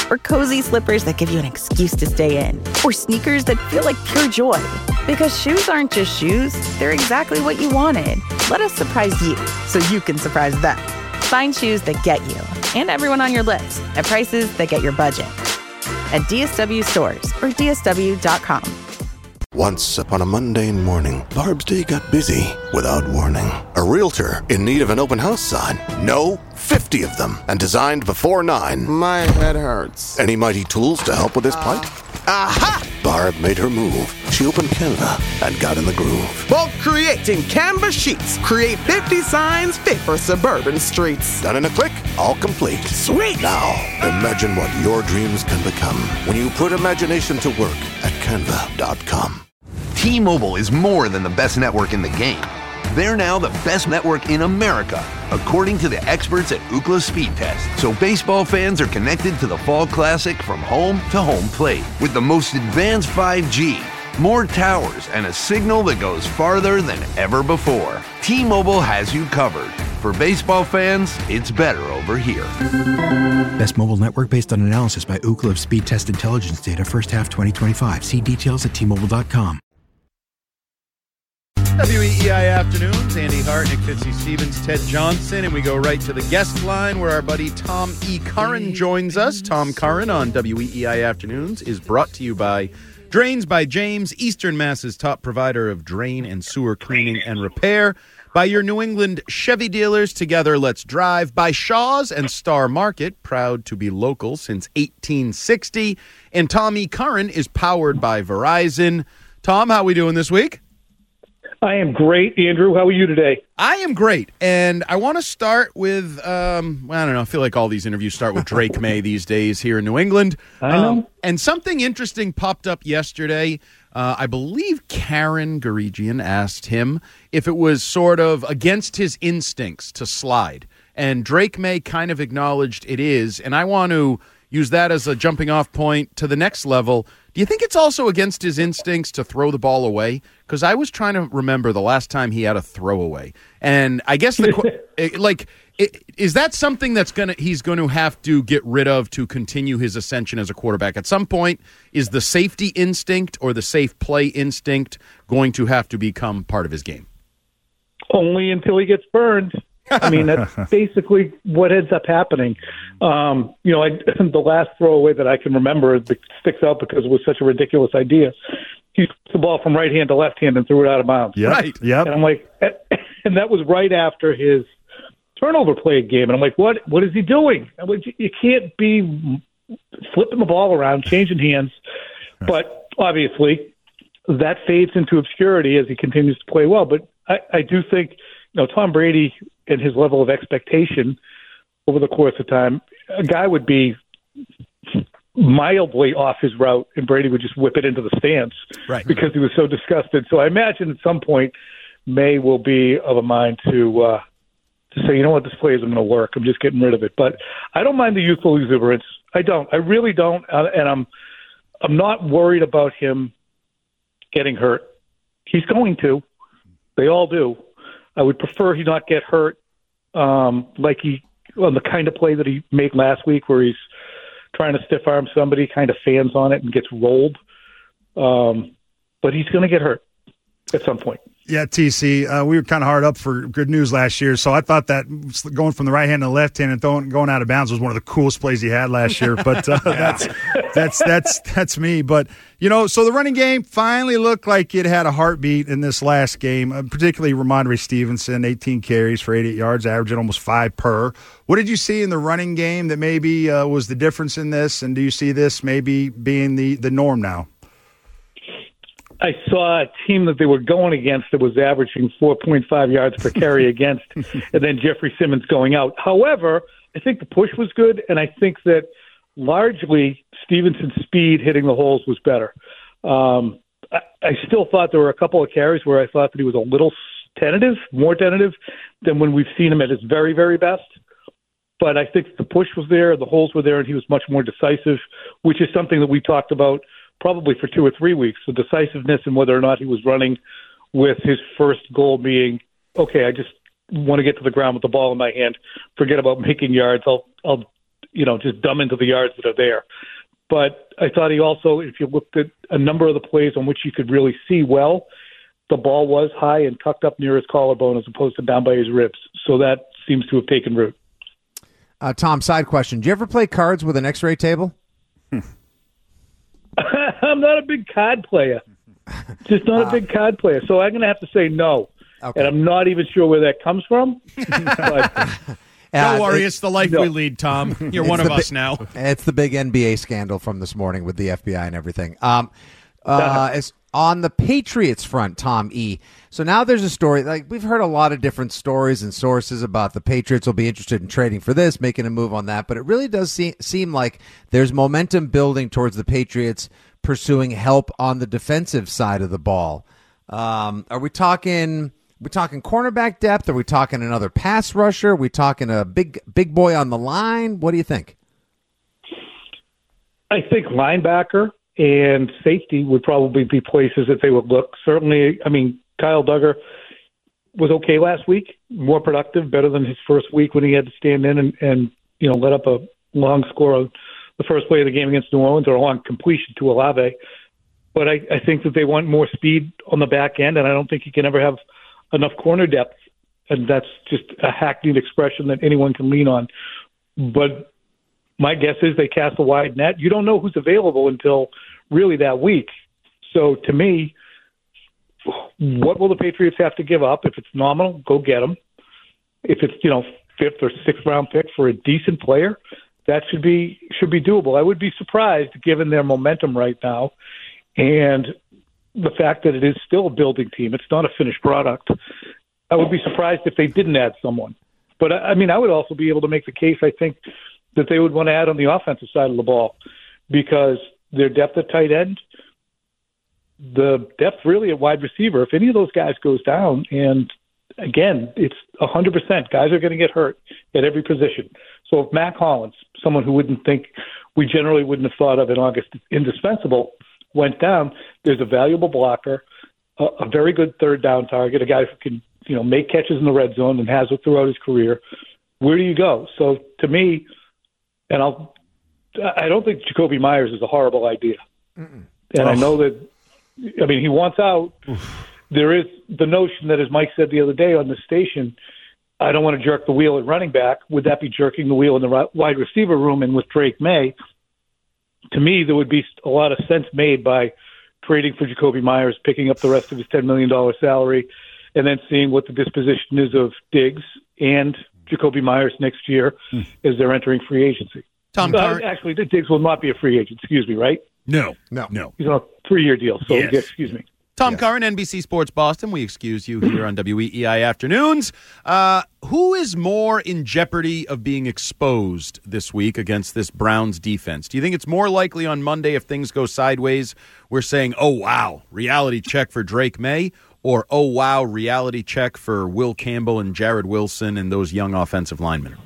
or cozy slippers that give you an excuse to stay in, or sneakers that feel like pure joy. Because shoes aren't just shoes, they're exactly what you wanted. Let us surprise you so you can surprise them. Find shoes that get you and everyone on your list at prices that get your budget. At D S W stores or D S W dot com. Once upon a mundane morning, Barb's day got busy without warning. A realtor in need of an open house sign. No, fifty of them, and designed before nine. My head hurts. Any mighty tools to help with this plight? Aha! Barb made her move. She opened Canva and got in the groove. Bulk creating Canva sheets. Create fifty signs fit for suburban streets. Done in a click, all complete. Sweet! Now, imagine what your dreams can become when you put imagination to work at canva dot com. T-Mobile is more than the best network in the game. They're now the best network in America, according to the experts at Ookla Speed Test. So baseball fans are connected to the Fall Classic from home to home plate with the most advanced five G, more towers, and a signal that goes farther than ever before. T-Mobile has you covered. For baseball fans, it's better over here. Best mobile network based on analysis by Ookla of Speed Test Intelligence data first half twenty twenty-five. See details at T Mobile dot com. W E E I Afternoons, Andy Hart, Nick Fitzy Stevens, Ted Johnson, and we go right to the guest line where our buddy Tom E. Curran joins us. Tom Curran on W E E I Afternoons is brought to you by Drains by James, Eastern Mass's top provider of drain and sewer cleaning and repair. By your New England Chevy dealers, Together Let's Drive. By Shaw's and Star Market, proud to be local since eighteen sixty. And Tom E. Curran is powered by Verizon. Tom, how are we doing this week? I am great, Andrew. How are you today? I am great, and I want to start with, um, well, I don't know, I feel like all these interviews start with Drake May these days here in New England. I know. Um, and something interesting popped up yesterday. Uh, I believe Karen Garigian asked him if it was sort of against his instincts to slide, and Drake May kind of acknowledged it is, and I want to use that as a jumping off point to the next level. Do you think it's also against his instincts to throw the ball away? Because I was trying to remember the last time he had a throwaway, and I guess the it, like it, is that something that's gonna he's going to have to get rid of to continue his ascension as a quarterback at some point? Is the safety instinct or the safe play instinct going to have to become part of his game? Only until he gets burned. I mean, that's basically what ends up happening. Um, you know, I, the last throwaway that I can remember that sticks out because it was such a ridiculous idea. He took the ball from right hand to left hand and threw it out of bounds. Yep. Right. Yep. And I'm like, and that was right after his turnover play game. And I'm like, what? What is he doing? I'm like, you can't be flipping the ball around, changing hands. But obviously, that fades into obscurity as he continues to play well. But I, I do think, you know, Tom Brady and his level of expectation over the course of time, a guy would be mildly off his route and Brady would just whip it into the stands right. because he was so disgusted. So I imagine at some point May will be of a mind to uh, to say, you know what, this play isn't going to work. I'm just getting rid of it. But I don't mind the youthful exuberance. I don't. I really don't. Uh, and I'm I'm not worried about him getting hurt. He's going to. They all do. I would prefer he not get hurt, um, like he on the kind of play that he made last week, where he's trying to stiff arm somebody, kind of fans on it and gets rolled. Um, but he's going to get hurt at some point. Yeah, T C, uh, we were kind of hard up for good news last year, so I thought that going from the right hand to the left hand and throwing, going out of bounds was one of the coolest plays he had last year. But uh, that's that's that's that's me. But you know, so the running game finally looked like it had a heartbeat in this last game. Uh, particularly Ramondre Stevenson, eighteen carries for eighty-eight yards, averaging almost five per. What did you see in the running game that maybe uh, was the difference in this? And do you see this maybe being the the norm now? I saw a team that they were going against that was averaging four point five yards per carry against, and then Jeffrey Simmons going out. However, I think the push was good, and I think that largely Stevenson's speed hitting the holes was better. Um, I, I still thought there were a couple of carries where I thought that he was a little tentative, more tentative than when we've seen him at his very, very best. But I think the push was there, the holes were there, and he was much more decisive, which is something that we talked about probably for two or three weeks, the decisiveness and whether or not he was running with his first goal being, okay, I just want to get to the ground with the ball in my hand, forget about making yards. I'll I'll you know, just dumb into the yards that are there. But I thought he also, if you looked at a number of the plays on which you could really see well, the ball was high and tucked up near his collarbone as opposed to down by his ribs. So that seems to have taken root. Uh, Tom, side question. Do you ever play cards with an x-ray table? I'm not a big card player. Just not a big card player. So I'm going to have to say no. Okay. And I'm not even sure where that comes from. But, Don't worry, it- it's the life no. we lead, Tom. You're It's one of the us bi- now. It's the big N B A scandal from this morning with the F B I and everything. Um, uh, as on the Patriots front, Tom E. So now there's a story. Like we've heard a lot of different stories and sources about the Patriots will be interested in trading for this, making a move on that. But it really does seem, seem like there's momentum building towards the Patriots pursuing help on the defensive side of the ball. Um, are we talking? We talking cornerback depth? Are we talking another pass rusher? Are we talking a big big boy on the line? What do you think? I think linebacker and safety would probably be places that they would look. Certainly, I mean, Kyle Duggar was okay last week, more productive, better than his first week when he had to stand in and, and you know, let up a long score on the first play of the game against New Orleans or a long completion to Olave. But I, I think that they want more speed on the back end, and I don't think you can ever have enough corner depth, and that's just a hackneyed expression that anyone can lean on. But my guess is they cast a wide net. You don't know who's available until really that week. So to me, what will the Patriots have to give up? If it's nominal, go get them. If it's, you know, fifth or sixth round pick for a decent player, that should be should be doable. I would be surprised given their momentum right now and the fact that it is still a building team. It's not a finished product. I would be surprised if they didn't add someone. But, I mean, I would also be able to make the case, I think, that they would want to add on the offensive side of the ball because their depth at tight end, the depth really at wide receiver, if any of those guys goes down, and, again, it's one hundred percent. Guys are going to get hurt at every position. So if Mac Hollins, someone who wouldn't think we generally wouldn't have thought of in August indispensable, went down, there's a valuable blocker, a, a very good third down target, a guy who can, you know, make catches in the red zone and has it throughout his career. Where do you go? So to me, and I'll, I don't think Jacoby Myers is a horrible idea. Mm-mm. And oh. I know that, I mean, he wants out. There is the notion that, as Mike said the other day on the station, I don't want to jerk the wheel at running back. Would that be jerking the wheel in the wide receiver room? And with Drake May, to me, there would be a lot of sense made by trading for Jacoby Myers, picking up the rest of his ten million dollars salary, and then seeing what the disposition is of Diggs and Jacoby Myers next year hmm. as they're entering free agency. Tom, uh, Car- actually, Diggs will not be a free agent. Excuse me, right? No, no, no. He's on a three-year deal. So, yes. excuse me. Tom yes. Curran, N B C Sports Boston. We excuse you here on W E E I Afternoons. Uh, who is more in jeopardy of being exposed this week against this Browns defense? Do you think it's more likely on Monday if things go sideways, we're saying, oh, wow, reality check for Drake May, or oh, wow, reality check for Will Campbell and Jared Wilson and those young offensive linemen?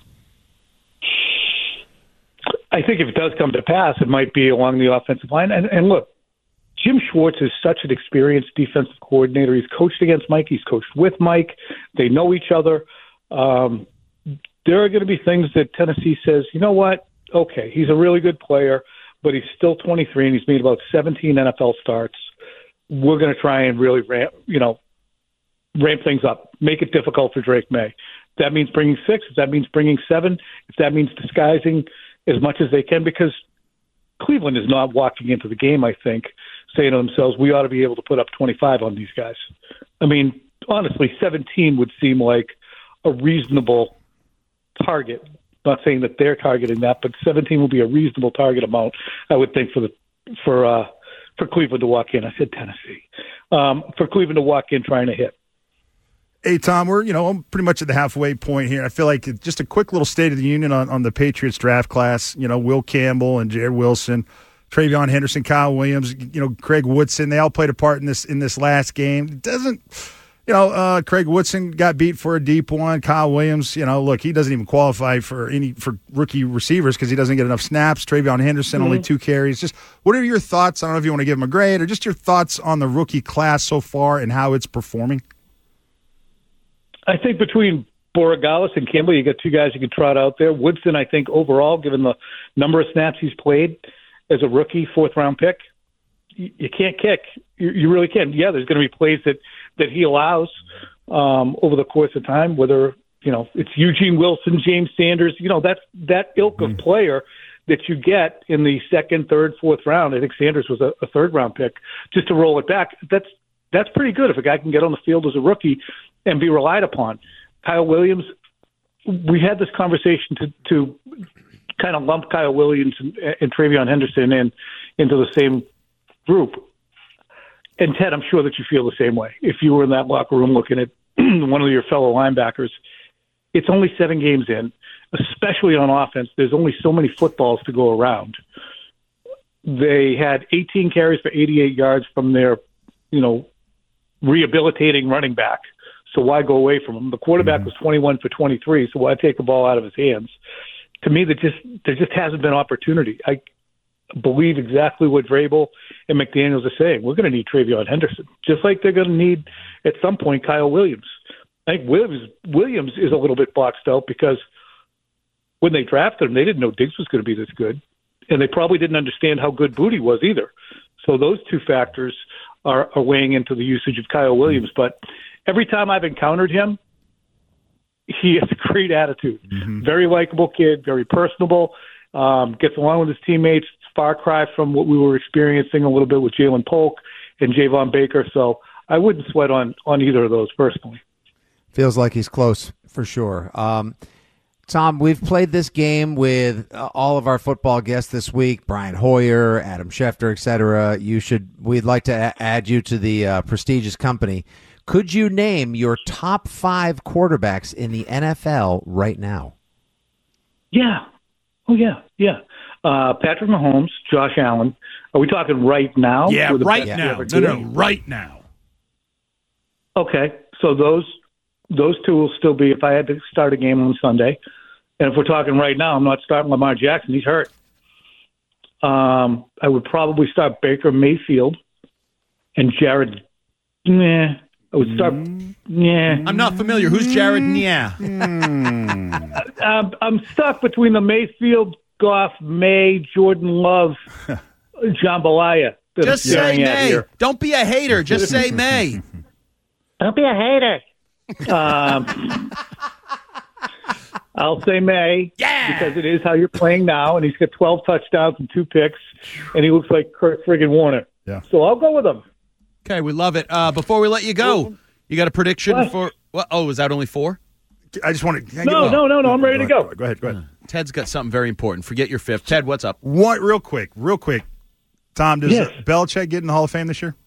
I think if it does come to pass, it might be along the offensive line. And, and look, Jim Schwartz is such an experienced defensive coordinator. He's coached against Mike. He's coached with Mike. They know each other. Um, there are going to be things that Tennessee says, you know what? Okay, he's a really good player, but he's still twenty-three and he's made about seventeen N F L starts. We're going to try and really ramp, you know, ramp things up, make it difficult for Drake May. If that means bringing six, if that means bringing seven, if that means disguising as much as they can, because Cleveland is not walking into the game, I think, saying to themselves, we ought to be able to put up twenty-five on these guys. I mean, honestly, seventeen would seem like a reasonable target. Not saying that they're targeting that, but seventeen will be a reasonable target amount, I would think, for the for uh, for Cleveland to walk in. I said Tennessee. Um, for Cleveland to walk in trying to hit. Hey, Tom, we're, you know, I'm pretty much at the halfway point here. I feel like just a quick little State of the Union on, on the Patriots draft class. You know, Will Campbell and Jared Wilson, Travion Henderson, Kyle Williams, you know, Craig Woodson, they all played a part in this in this last game. It doesn't, you know, uh, Craig Woodson got beat for a deep one. Kyle Williams, you know, look, he doesn't even qualify for any for rookie receivers because he doesn't get enough snaps. Travion Henderson, mm-hmm. only two carries. Just what are your thoughts? I don't know if you want to give him a grade or just your thoughts on the rookie class so far and how it's performing. I think between Borregales and Campbell, you got two guys you can trot out there. Woodson, I think, overall, given the number of snaps he's played as a rookie, fourth-round pick, you, you can't kick. You, you really can't. Yeah, there's going to be plays that, that he allows um, over the course of time, whether, you know, it's Eugene Wilson, James Sanders, you know, that's that ilk mm-hmm. of player that you get in the second, third, fourth round. I think Sanders was a, a third-round pick. Just to roll it back, that's that's pretty good if a guy can get on the field as a rookie and be relied upon. Kyle Williams, we had this conversation to, to kind of lump Kyle Williams and, and Travion Henderson in into the same group. And, Ted, I'm sure that you feel the same way. If you were in that locker room looking at one of your fellow linebackers, it's only seven games in, especially on offense. There's only so many footballs to go around. They had eighteen carries for eighty-eight yards from their, you know, rehabilitating running back. So why go away from him? The quarterback mm-hmm. was twenty-one for twenty-three, so why take the ball out of his hands? To me, there just there just hasn't been opportunity. I believe exactly what Vrabel and McDaniels are saying. We're going to need Travion Henderson, just like they're going to need, at some point, Kyle Williams. I think Williams, Williams is a little bit boxed out because when they drafted him, they didn't know Diggs was going to be this good, and they probably didn't understand how good Booty was either. So those two factors are, are weighing into the usage of Kyle Williams, but every time I've encountered him, he has a great attitude. Mm-hmm. Very likable kid, very personable, um, gets along with his teammates. Far cry from what we were experiencing a little bit with Jalen Polk and Javon Baker. So I wouldn't sweat on, on either of those personally. Feels like he's close for sure. Um, Tom, we've played this game with uh, all of our football guests this week, Brian Hoyer, Adam Schefter, et cetera. You should, we'd like to a- add you to the uh, prestigious company. Could you name your top five quarterbacks in the N F L right now? Yeah. Oh, yeah. Yeah. Uh, Patrick Mahomes, Josh Allen. Are we talking right now? Yeah, right now. No, no, right now. Okay. So those those two will still be if I had to start a game on Sunday. And if we're talking right now, I'm not starting Lamar Jackson. He's hurt. Um, I would probably start Baker Mayfield and Jared. Nah. I would start. Mm. Yeah, I'm not familiar. Who's Jared? Yeah, mm. I'm, I'm stuck between the Mayfield, Goff, May, Jordan Love, Jambalaya. Just say May. Don't be a hater. Just say May. Don't be a hater. Um, I'll say May. Yeah, because it is how you're playing now, and he's got twelve touchdowns and two picks, and he looks like Kurt friggin' Warner. Yeah. So I'll go with him. Okay, we love it. Uh, before we let you go, you got a prediction what? for what? Oh, is that only four? I just want to. No, no, no, no. I'm ready go to go. Ahead, go ahead. Go ahead. Ted's got something very important. Forget your fifth. Ted, what's up? What? Real quick, real quick. Tom, does yes. Belichick get in the Hall of Fame this year?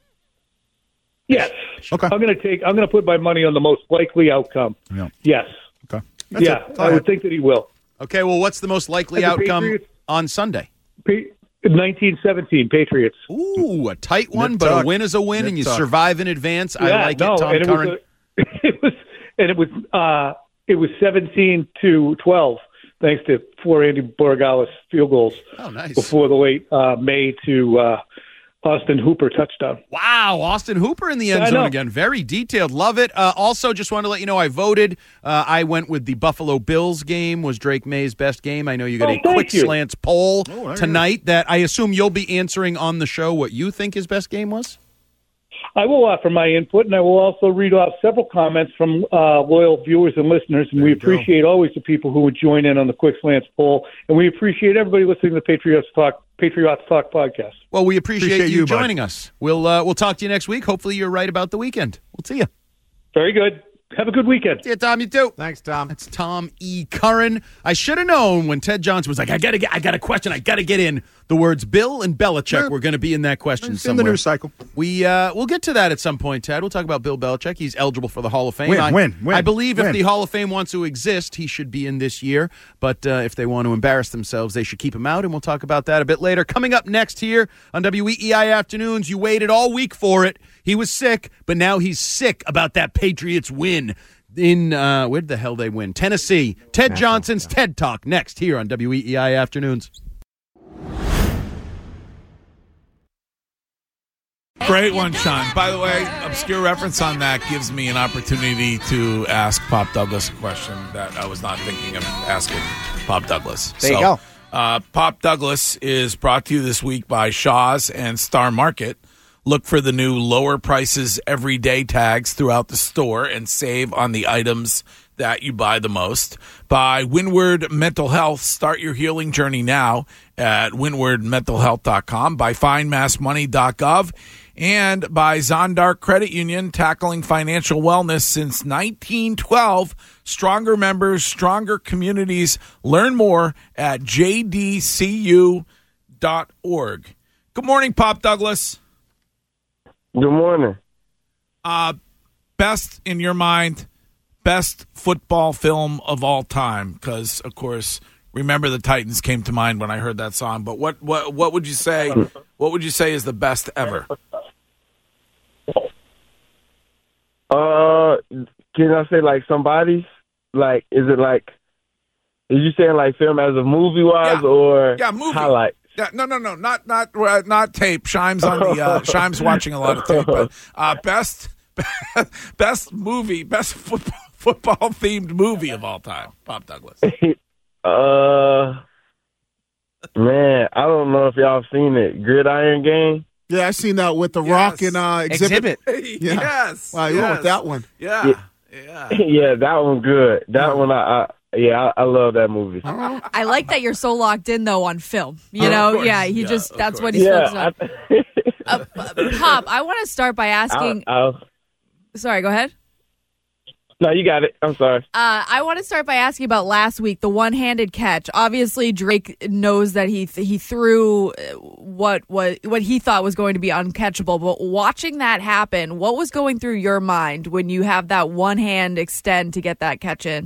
Yes. Okay. I'm going to take. I'm going to put my money on the most likely outcome. Yeah. Yes. Okay. That's yeah, I would think that he will. Okay. Well, what's the most likely outcome Patriots, on Sunday? Pa- nineteen seventeen Patriots. Ooh, a tight one, Nip but tuck. a win is a win, Nip and you tuck. survive in advance. Yeah, I like no, it, Tom and it Curran. Was a, it was, and it was, uh, it was seventeen to twelve, thanks to four Andy Borregales field goals. Oh, nice. Before the late uh, May to uh, Austin Hooper touchdown. Wow, Austin Hooper in the end zone again. Very detailed. Love it. Uh, also, just wanted to let you know I voted. Uh, I went with the Buffalo Bills game was Drake May's best game. I know you got oh, a quick you. slants poll oh, tonight that I assume you'll be answering on the show what you think his best game was. I will offer my input, and I will also read off several comments from uh, loyal viewers and listeners, and there we appreciate go. always the people who would join in on the Quick Slants poll, and we appreciate everybody listening to the Patriots Talk Patriots Talk podcast. Well, we appreciate, appreciate you, you joining bud. us. We'll uh, we'll talk to you next week. Hopefully you're right about the weekend. We'll see you. Very good. Have a good weekend. See you, Tom. You too. Thanks, Tom. That's Tom E. Curran. I should have known when Ted Johnson was like, I gotta get, I got a question. I gotta get in. The words Bill and Belichick Yeah. were going to be in that question It's somewhere. in the news cycle. We uh, we'll get to that at some point, Ted. We'll talk about Bill Belichick. He's eligible for the Hall of Fame. Win, I, win, win, I believe if win. the Hall of Fame wants to exist, he should be in this year. But uh, if they want to embarrass themselves, they should keep him out. And we'll talk about that a bit later. Coming up next here on W E E I Afternoons, you waited all week for it. He was sick, but now he's sick about that Patriots win. In uh, where the hell they win? Tennessee. Ted National, Johnson's yeah. TED Talk next here on W E E I Afternoons. Great one, Sean. By the way, obscure reference on that gives me an opportunity to ask Pop Douglas a question that I was not thinking of asking Pop Douglas. There so, you go. Uh, Pop Douglas is brought to you this week by Shaw's and Star Market. Look for the new lower prices everyday tags throughout the store and save on the items that you buy the most. By Windward Mental Health, start your healing journey now at windward mental health dot com. By find mass money dot gov. And by Zondark Credit Union, tackling financial wellness since nineteen twelve. Stronger members, stronger communities. Learn more at j d c u dot org. Good morning, Pop Douglas. Good morning. Uh, best, in your mind, best football film of all time? Because, of course, Remember the Titans came to mind when I heard that song. But what, what, what would you say? What would you say is the best ever? Uh, can I say like somebody's? Like, is it like? Is you saying like film as a movie wise yeah. or yeah, movie. highlight? Yeah, no, no, no, not not uh, not tape. Shime's on the uh, Shime's watching a lot of tape. But uh, best best movie, best football football themed movie of all time. Pop Douglas. uh, man, I don't know if y'all seen it. Gridiron Gang. Yeah, I seen that with the yes. Rock and uh, Exhibit. Exhibit. Yeah. Yes. Wow, you yes. went with that one. Yeah. Yeah. Yeah, yeah that one good. That yeah. one, I, I yeah, I, I love that movie. I like that you're so locked in though on film. You know, yeah, he yeah, just that's course. what he's yeah, focused on. uh, Pop, I want to start by asking. I'll, I'll, sorry, go ahead. No, you got it. I'm sorry. Uh, I want to start by asking about last week, the one-handed catch. Obviously, Drake knows that he th- he threw what was what he thought was going to be uncatchable. But watching that happen, what was going through your mind when you have that one hand extend to get that catch in?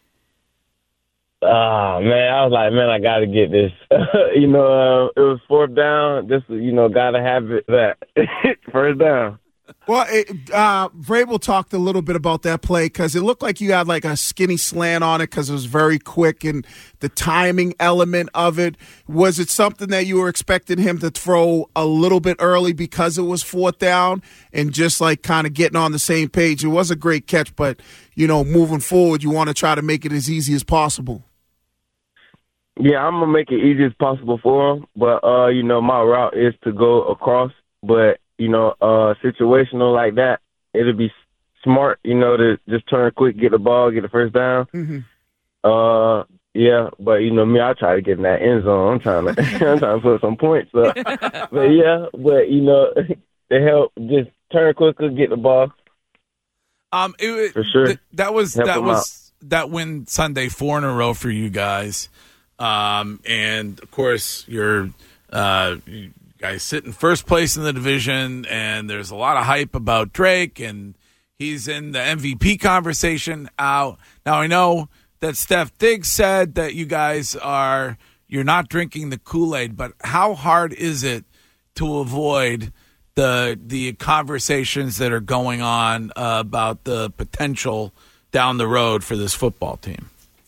Oh, man, I was like, man, I got to get this. you know, uh, it was fourth down. This, you know, got to have it that first down. Well, it, uh, Vrabel talked a little bit about that play because it looked like you had like a skinny slant on it because it was very quick and the timing element of it. Was it something that you were expecting him to throw a little bit early because it was fourth down and just like kind of getting on the same page? It was a great catch, but, you know, moving forward, you want to try to make it as easy as possible. Yeah, I'm going to make it easy as possible for him. But, uh, you know, my route is to go across, but you know, uh, situational like that, it'll be smart, you know, to just turn quick, get the ball, get the first down. Mm-hmm. Uh, yeah, but you know me, I try to get in that end zone. I'm trying to, I'm trying to put some points up. But yeah, but you know, to help, just turn quicker, get the ball. Um, it, for sure. Th- that was help that was out. That win Sunday four in a row for you guys. Um, and of course you're, uh. You, guys sit in first place in the division, and there's a lot of hype about Drake, and he's in the M V P conversation out. Now, I know that Steph Diggs said that you guys are, you're not drinking the Kool-Aid, but how hard is it to avoid the the conversations that are going on uh, about the potential down the road for this football team?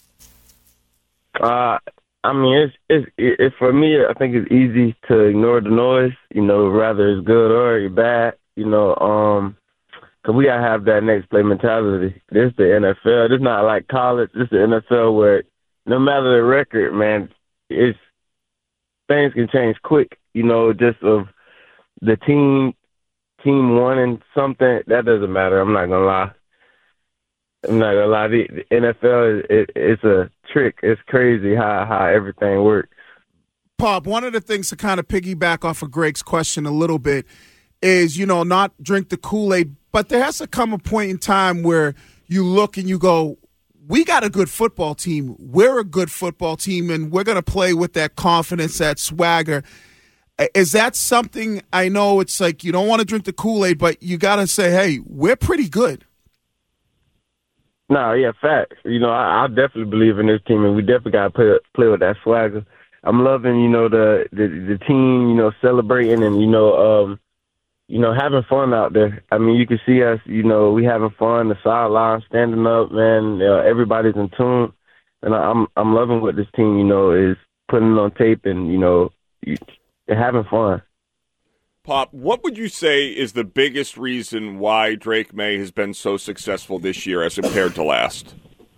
Uh I mean, it's, it's it, for me, I think it's easy to ignore the noise, you know, rather it's good or it's bad, you know, um, because we got to have that next play mentality. This is the N F L. This is not like college. This is the N F L where no matter the record, man, it's things can change quick, you know, just of the team, team wanting something, that doesn't matter. I'm not going to lie. I'm not gonna lie. The, the N F L is it, it's a trick. It's crazy how how everything works. Pop, one of the things to kind of piggyback off of Greg's question a little bit is, you know, not drink the Kool-Aid, but there has to come a point in time where you look and you go, we got a good football team. We're a good football team, and we're gonna play with that confidence, that swagger. Is that something? I know it's like you don't want to drink the Kool-Aid, but you got to say, hey, we're pretty good. No, yeah, facts. You know, I, I definitely believe in this team, and we definitely got to play, play with that swagger. I'm loving, you know, the, the the team, you know, celebrating and, you know, um, you know, having fun out there. I mean, you can see us, you know, we having fun, the sideline, standing up, man. Uh, everybody's in tune. And I'm I'm loving what this team, you know, is putting on tape and, you know, they're having fun. Pop, what would you say is the biggest reason why Drake May has been so successful this year as compared to last?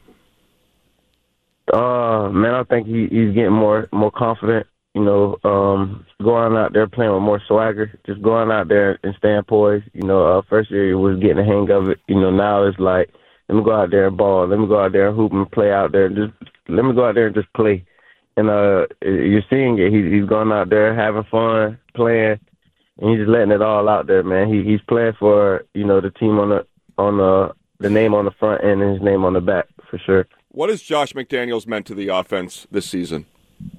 Uh, man, I think he, he's getting more more confident. You know, um, going out there playing with more swagger, just going out there and staying poised. You know, uh, first year he was getting the hang of it. You know, now it's like, let me go out there and ball. Let me go out there and hoop and play out there. Just let me go out there and just play. And uh, you're seeing it. He, he's going out there having fun, playing, and he's just letting it all out there, man. He he's playing for, you know, the team on the on the the name on the front end and his name on the back for sure. What has Josh McDaniels meant to the offense this season?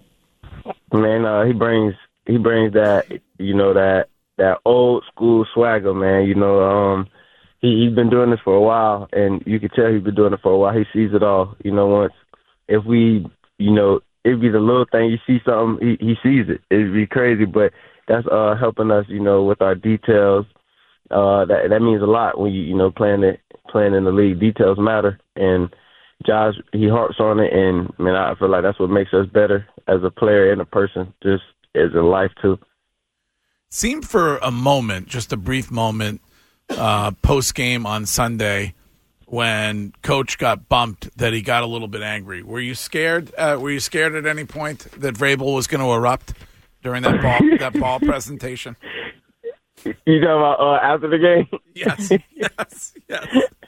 Man, uh, he brings he brings that you know that that old school swagger, man. You know, um, he he's been doing this for a while, and you can tell he's been doing it for a while. He sees it all. You know, once if we, you know, it'd be the little thing. You see something, he he sees it. It'd be crazy, but that's uh helping us, you know, with our details. Uh, that that means a lot when you you know playing it playing in the league. Details matter, and Josh, he harps on it, and man, I feel like that's what makes us better as a player and a person, just as a life too. Seemed for a moment, just a brief moment, uh, post game on Sunday, when Coach got bumped, that he got a little bit angry. Were you scared? Uh, were you scared at any point that Vrabel was going to erupt during that ball that ball presentation? You talking about uh, after the game? Yes, yes, yes.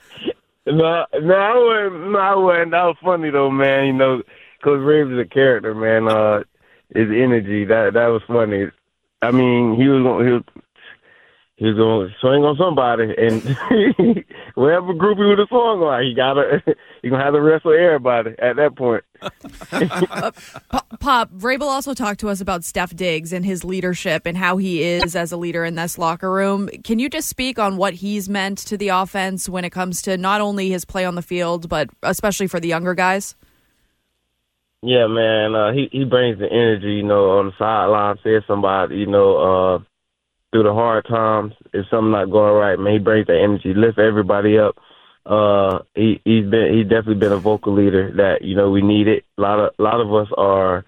No, no, I wasn't. No, I wasn't. That was funny though, man. You know, Coach Reeves is a character, man. Uh, his energy, that that was funny. I mean, he was gonna, he was he was going to swing on somebody, and whatever group he would have swung on, he gotta he gonna have to wrestle everybody at that point. uh, Pop, Vrabel also talked to us about Steph Diggs and his leadership and how he is as a leader in this locker room. Can you just speak on what he's meant to the offense when it comes to not only his play on the field, but especially for the younger guys? Yeah, man, uh, he he brings the energy, you know, on the sideline. Says somebody, you know, uh, through the hard times, if something not going right, man, he brings the energy, lift everybody up. Uh, he he's been he's definitely been a vocal leader that you know we needed. A lot of a lot of us are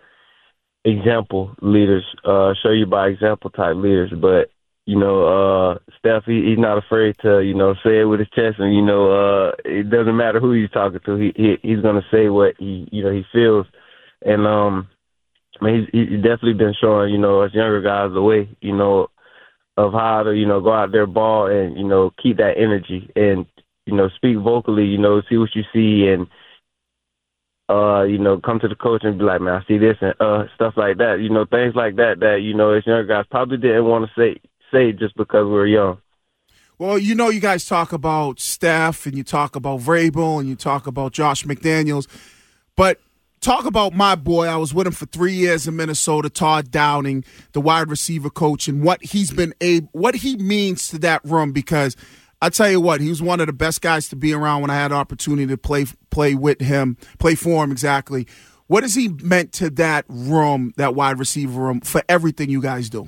example leaders, uh, show you by example type leaders. But you know, uh, Steph, he, he's not afraid to you know say it with his chest, and you know, uh, it doesn't matter who he's talking to. He, he he's gonna say what he you know he feels, and um, I mean, he's, he's definitely been showing you know us younger guys the way you know of how to you know go out there, ball, and you know keep that energy and. You know, speak vocally, you know, see what you see and, uh, you know, come to the coach and be like, man, I see this and uh, stuff like that. You know, things like that that, you know, as younger guys probably didn't want to say say just because we were young. Well, you know, you guys talk about Steph and you talk about Vrabel and you talk about Josh McDaniels, but talk about my boy. I was with him for three years in Minnesota, Todd Downing, the wide receiver coach, and what he's been able, what he means to that room because – I tell you what, he was one of the best guys to be around when I had the opportunity to play play with him, play for him exactly. What has he meant to that room, that wide receiver room, for everything you guys do?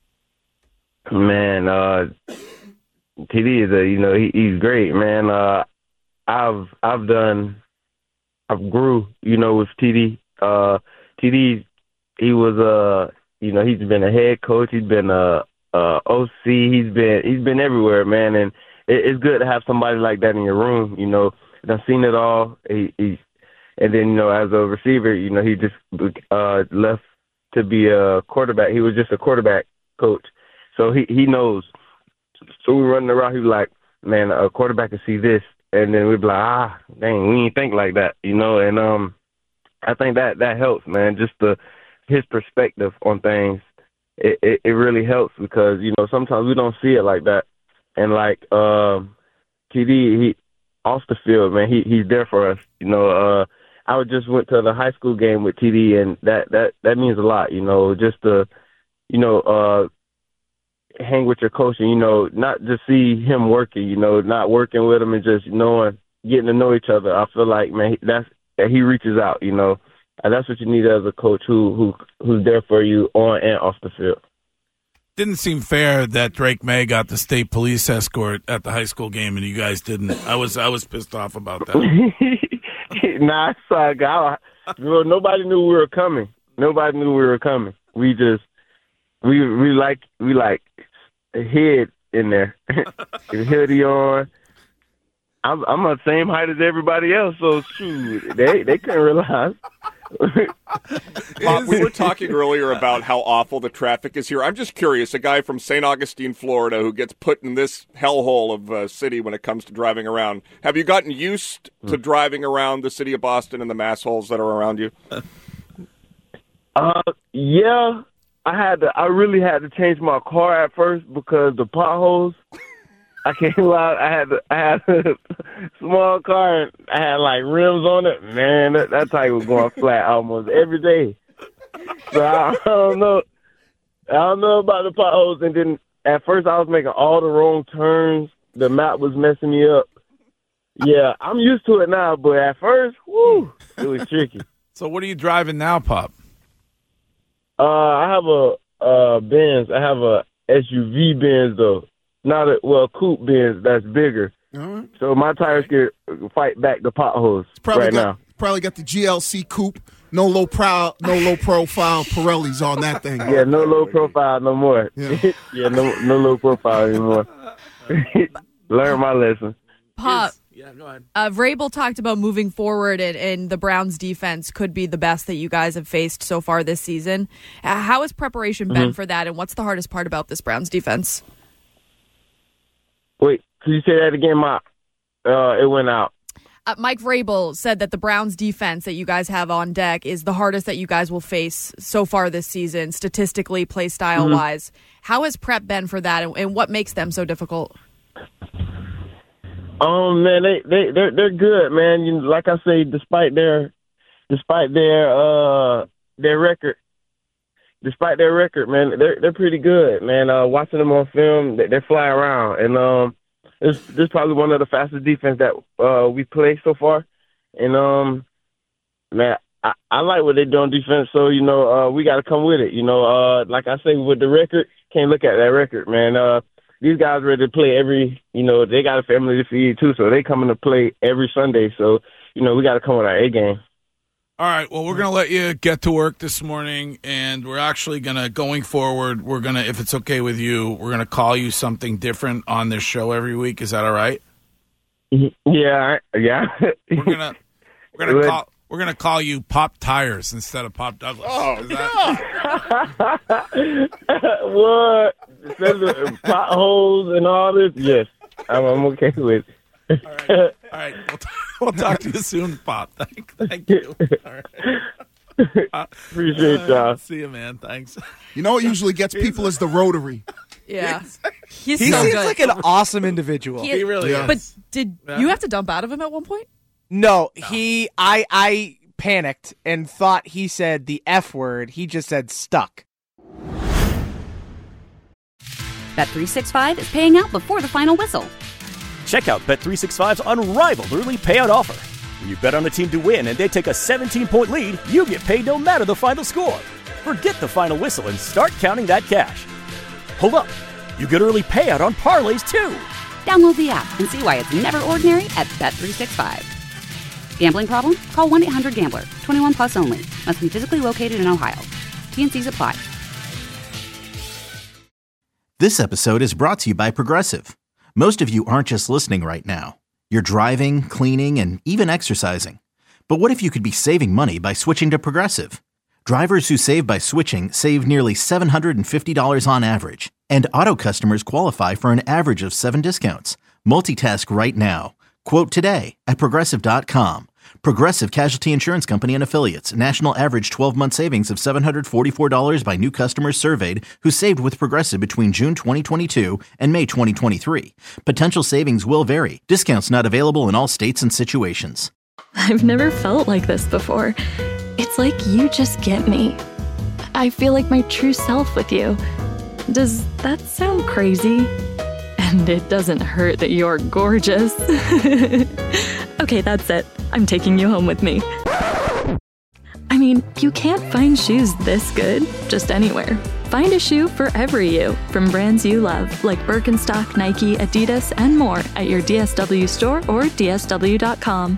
Man, uh, T D is a you know he, he's great, man. Uh, I've I've done, I've grew you know with T D. Uh, T D, he was uh you know he's been a head coach, he's been a, a O C, he's been he's been everywhere, man, and. It's good to have somebody like that in your room. You know, I've seen it all. He, he, and then you know, as a receiver, you know, he just uh, left to be a quarterback. He was just a quarterback coach, so he he knows. So we running around. He was like, "Man, a quarterback can see this," and then we'd be like, "Ah, dang, we didn't think like that," you know. And um, I think that that helps, man. Just the his perspective on things, it, it it really helps because you know sometimes we don't see it like that. And like um, T D, he off the field, man, he he's there for us. You know, uh, I just went to the high school game with T D, and that, that, that means a lot. You know, just to, you know, uh, hang with your coach, and you know, not just see him working. You know, not working with him and just knowing, getting to know each other. I feel like, man, that's that he reaches out. You know, and that's what you need as a coach who who who's there for you on and off the field. Didn't seem fair that Drake May got the state police escort at the high school game and you guys didn't. I was I was pissed off about that. Nah, sorry, God. Nobody knew we were coming. Nobody knew we were coming. We just we we like we like hid in there. Hoodie on. I'm, I'm the same height as everybody else, so shoot, they they couldn't realize. Pop, we were talking earlier about how awful the traffic is here. I'm just curious, a guy from Saint Augustine, Florida, who gets put in this hellhole of a city when it comes to driving around. Have you gotten used to driving around the city of Boston and the mass holes that are around you? Uh, yeah, I had to. I really had to change my car at first because the potholes. I can't lie. I had to, I had a small car and I had like rims on it. Man, that, that tire was going flat almost every day. So I, I don't know. I don't know about the potholes. And then at first I was making all the wrong turns. The map was messing me up. Yeah, I'm used to it now, but at first, whoo, it was tricky. So what are you driving now, Pop? Uh, I have a uh, Benz. I have a S U V Benz though. Not a well, coupe Benz that's bigger. Uh-huh. So my tires can fight back the potholes probably right got, now. Probably got the G L C coupe. No low pro, no low profile Pirellis on that thing. Yeah, no low profile no more. Yeah, yeah no no low profile anymore. Learn my lesson. Pop. Yeah, go ahead. Uh, Vrabel talked about moving forward, and, and the Browns' defense could be the best that you guys have faced so far this season. Uh, how has preparation been mm-hmm. for that, and what's the hardest part about this Browns defense? Wait, could you say that again? My, uh, it went out. Uh, Mike Vrabel said that the Browns' defense that you guys have on deck is the hardest that you guys will face so far this season, statistically, play style wise. Mm-hmm. How has prep been for that, and, and what makes them so difficult? Um, man, they they they're they're good, man. You, like I say, despite their despite their uh their record. Despite their record, man, they're they're pretty good, man. Uh, watching them on film, they, they fly around, and um, this this is probably one of the fastest defense that uh we play so far. And um, man, I, I like what they do on defense. So you know, uh, we got to come with it. You know, uh, like I say, with the record, can't look at that record, man. Uh, these guys ready to play every. You know, they got a family to feed too, so they coming to play every Sunday. So you know, we got to come with our A game. All right, well, we're going to let you get to work this morning, and we're actually going to, going forward, we're going to, if it's okay with you, we're going to call you something different on this show every week. Is that all right? Yeah, yeah. We're going to we're going to call we're going to call you Pop Tires instead of Pop Douglas. Oh, that- what? Instead of potholes and all this? Yes, I'm, I'm okay with it. All right, all right. We'll, t- we'll talk to you soon, Pop. Thank, thank you. All right. Uh, Appreciate y'all. Uh, see you, man. Thanks. You know what usually gets people is the Rotary. Yeah, he's he so seems good. like an awesome individual. He, He really Yeah. is. But did Yeah. you have to dump out of him at one point? No, he. I. I panicked and thought he said the F word. He just said stuck. Bet three sixty-five is paying out before the final whistle. Check out Bet three sixty-five's unrivaled early payout offer. When you bet on a team to win and they take a seventeen-point lead, you get paid no matter the final score. Forget the final whistle and start counting that cash. Hold up. You get early payout on parlays, too. Download the app and see why it's never ordinary at Bet three sixty-five. Gambling problem? Call one eight hundred gambler. twenty-one plus only. Must be physically located in Ohio. T N Cs apply. This episode is brought to you by Progressive. Most of you aren't just listening right now. You're driving, cleaning, and even exercising. But what if you could be saving money by switching to Progressive? Drivers who save by switching save nearly seven hundred fifty dollars on average. And auto customers qualify for an average of seven discounts. Multitask right now. Quote today at Progressive dot com. Progressive Casualty Insurance Company and Affiliates. National average twelve-month savings of seven hundred forty-four dollars by new customers surveyed who saved with Progressive between June twenty twenty-two and May twenty twenty-three. Potential savings will vary. Discounts not available in all states and situations. I've never felt like this before. It's like you just get me. I feel like my true self with you. Does that sound crazy? And it doesn't hurt that you're gorgeous. Okay, that's it. I'm taking you home with me. I mean, you can't find shoes this good just anywhere. Find a shoe for every you from brands you love, like Birkenstock, Nike, Adidas, and more at your D S W store or D S W dot com.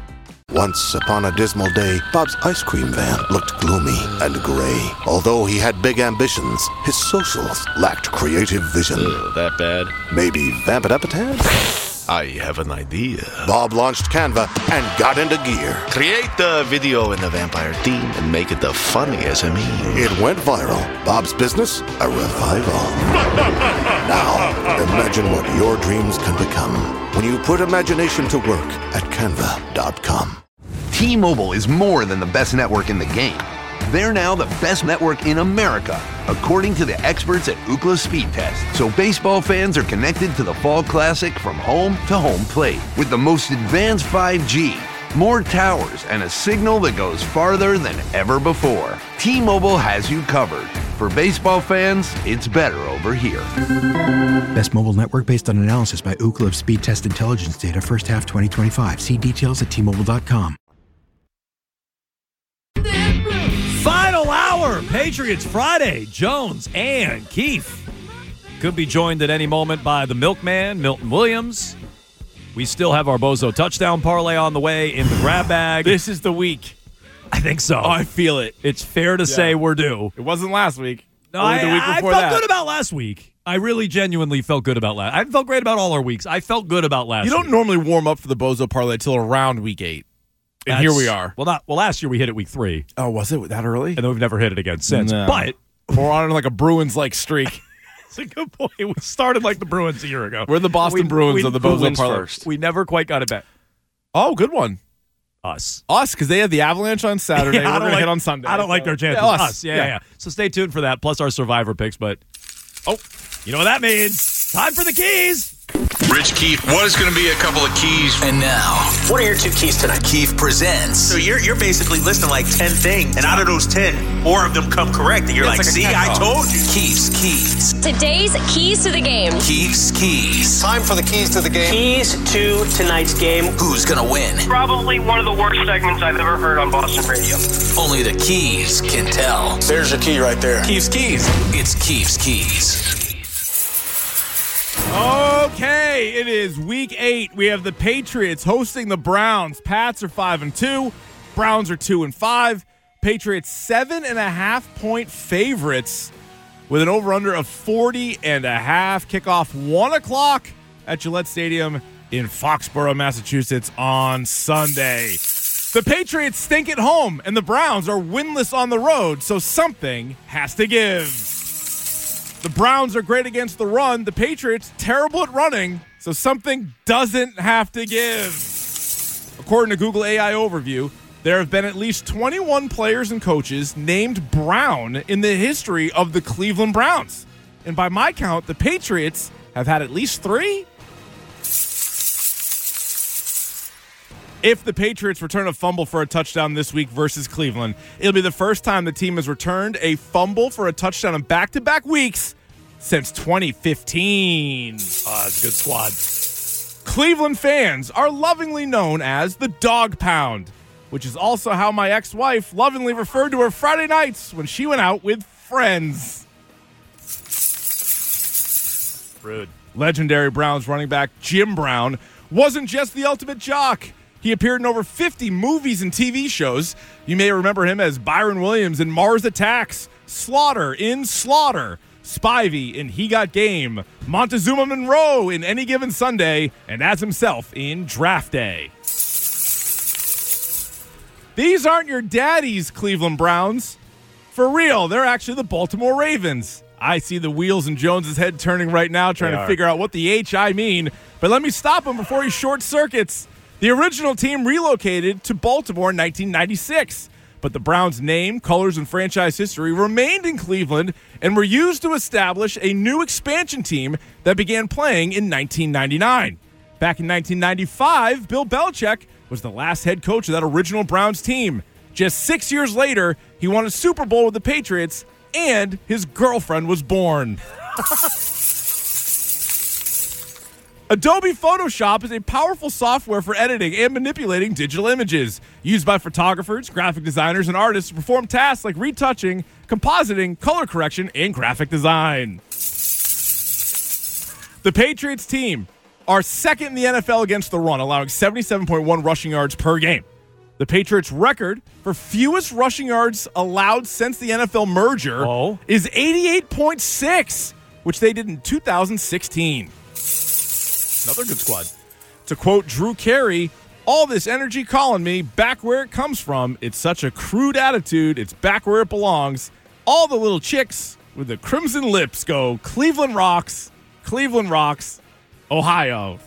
Once upon a dismal day, Bob's ice cream van looked gloomy and gray. Although he had big ambitions, his socials lacked creative vision. Uh, that bad? Maybe vamp it up a tad? I have an idea. Bob launched Canva and got into gear. Create the video in the vampire theme and make it the funniest I mean. It went viral. Bob's business, a revival. Now, imagine what your dreams can become when you put imagination to work at canva dot com. T-Mobile is more than the best network in the game. They're now the best network in America, according to the experts at Ookla Speed Test. So baseball fans are connected to the Fall Classic from home to home plate with the most advanced five G, more towers, and a signal that goes farther than ever before. T-Mobile has you covered. For baseball fans, it's better over here. Best mobile network based on analysis by Ookla of Speed Test Intelligence data first half twenty twenty-five. See details at T Mobile dot com. Final hour, Patriots Friday. Jones and Keefe could be joined at any moment by the milkman, Milton Williams. We still have our Bozo touchdown parlay on the way in the grab bag. This is the week. I think so. Oh, I feel it. It's fair to Yeah. say we're due. It wasn't last week. No, Only I, the week I before felt that. good about last week. I really genuinely felt good about last. I felt great about all our weeks. I felt good about last You don't week. normally warm up for the Bozo parlay until around week eight. And That's- here we are. Well, not well. Last year we hit it week three. Oh, was it that early? And then we've never hit it again since. No. But we're on like a Bruins-like streak. It's a good point. We started like the Bruins a year ago. We're the Boston We- Bruins we- of the who Bozo wins parlay. first? We never quite got it back. Oh, good one. Us. Us, because they have the Avalanche on Saturday. Yeah, I We're don't going to like- hit on Sunday. I don't like So- their chances. Yeah, us. us. Yeah, yeah, yeah. So stay tuned for that, plus our Survivor picks. But, oh, you know what that means. Time for the keys. Rich Keefe, what is going to be a couple of keys? And now, what are your two keys tonight? Keefe presents. So you're you're basically listing like ten things, and out of those ten, four of them come correct, and you're Yeah, like, it's like a see, I catch-all. told you. Keefe's keys. Today's keys to the game. Keefe's keys. Time for the keys to the game. Keys to tonight's game. Who's going to win? Probably one of the worst segments I've ever heard on Boston radio. Only the keys can tell. There's your key right there. Keefe's keys. It's Keefe's keys. Okay, it is week eight. We have the Patriots hosting the Browns. Pats are five and two. Browns are two and five. Patriots seven and a half point favorites with an over-under of forty and a half. Kickoff one o'clock at Gillette Stadium in Foxborough, Massachusetts on Sunday. The Patriots stink at home, and the Browns are winless on the road, so something has to give. The Browns are great against the run. The Patriots, terrible at running, so something doesn't have to give. According to Google A I Overview, there have been at least twenty-one players and coaches named Brown in the history of the Cleveland Browns. And by my count, the Patriots have had at least three. If the Patriots return a fumble for a touchdown this week versus Cleveland, it'll be the first time the team has returned a fumble for a touchdown in back-to-back weeks since twenty fifteen. Uh, it's a good squad. Cleveland fans are lovingly known as the Dog Pound, which is also how my ex-wife lovingly referred to her Friday nights when she went out with friends. Rude. Legendary Browns running back Jim Brown wasn't just the ultimate jock. He appeared in over fifty movies and T V shows. You may remember him as Byron Williams in Mars Attacks, Slaughter in Slaughter, Spivey in He Got Game, Montezuma Monroe in Any Given Sunday, and as himself in Draft Day. These aren't your daddy's Cleveland Browns. For real, they're actually the Baltimore Ravens. I see the wheels in Jones's head turning right now, trying They to are. figure out what the H I mean. But let me stop him before he short circuits. The original team relocated to Baltimore in nineteen ninety-six, but the Browns' name, colors, and franchise history remained in Cleveland and were used to establish a new expansion team that began playing in nineteen ninety-nine. Back in nineteen ninety-five, Bill Belichick was the last head coach of that original Browns team. Just six years later, he won a Super Bowl with the Patriots, and his girlfriend was born. Adobe Photoshop is a powerful software for editing and manipulating digital images, used by photographers, graphic designers, and artists to perform tasks like retouching, compositing, color correction, and graphic design. The Patriots team are second in the N F L against the run, allowing seventy-seven point one rushing yards per game. The Patriots' record for fewest rushing yards allowed since the N F L merger oh. is eighty-eight point six, which they did in two thousand sixteen. Another good squad. To quote Drew Carey, all this energy calling me back where it comes from. It's such a crude attitude. It's back where it belongs. All the little chicks with the crimson lips go Cleveland rocks, Cleveland rocks, Ohio.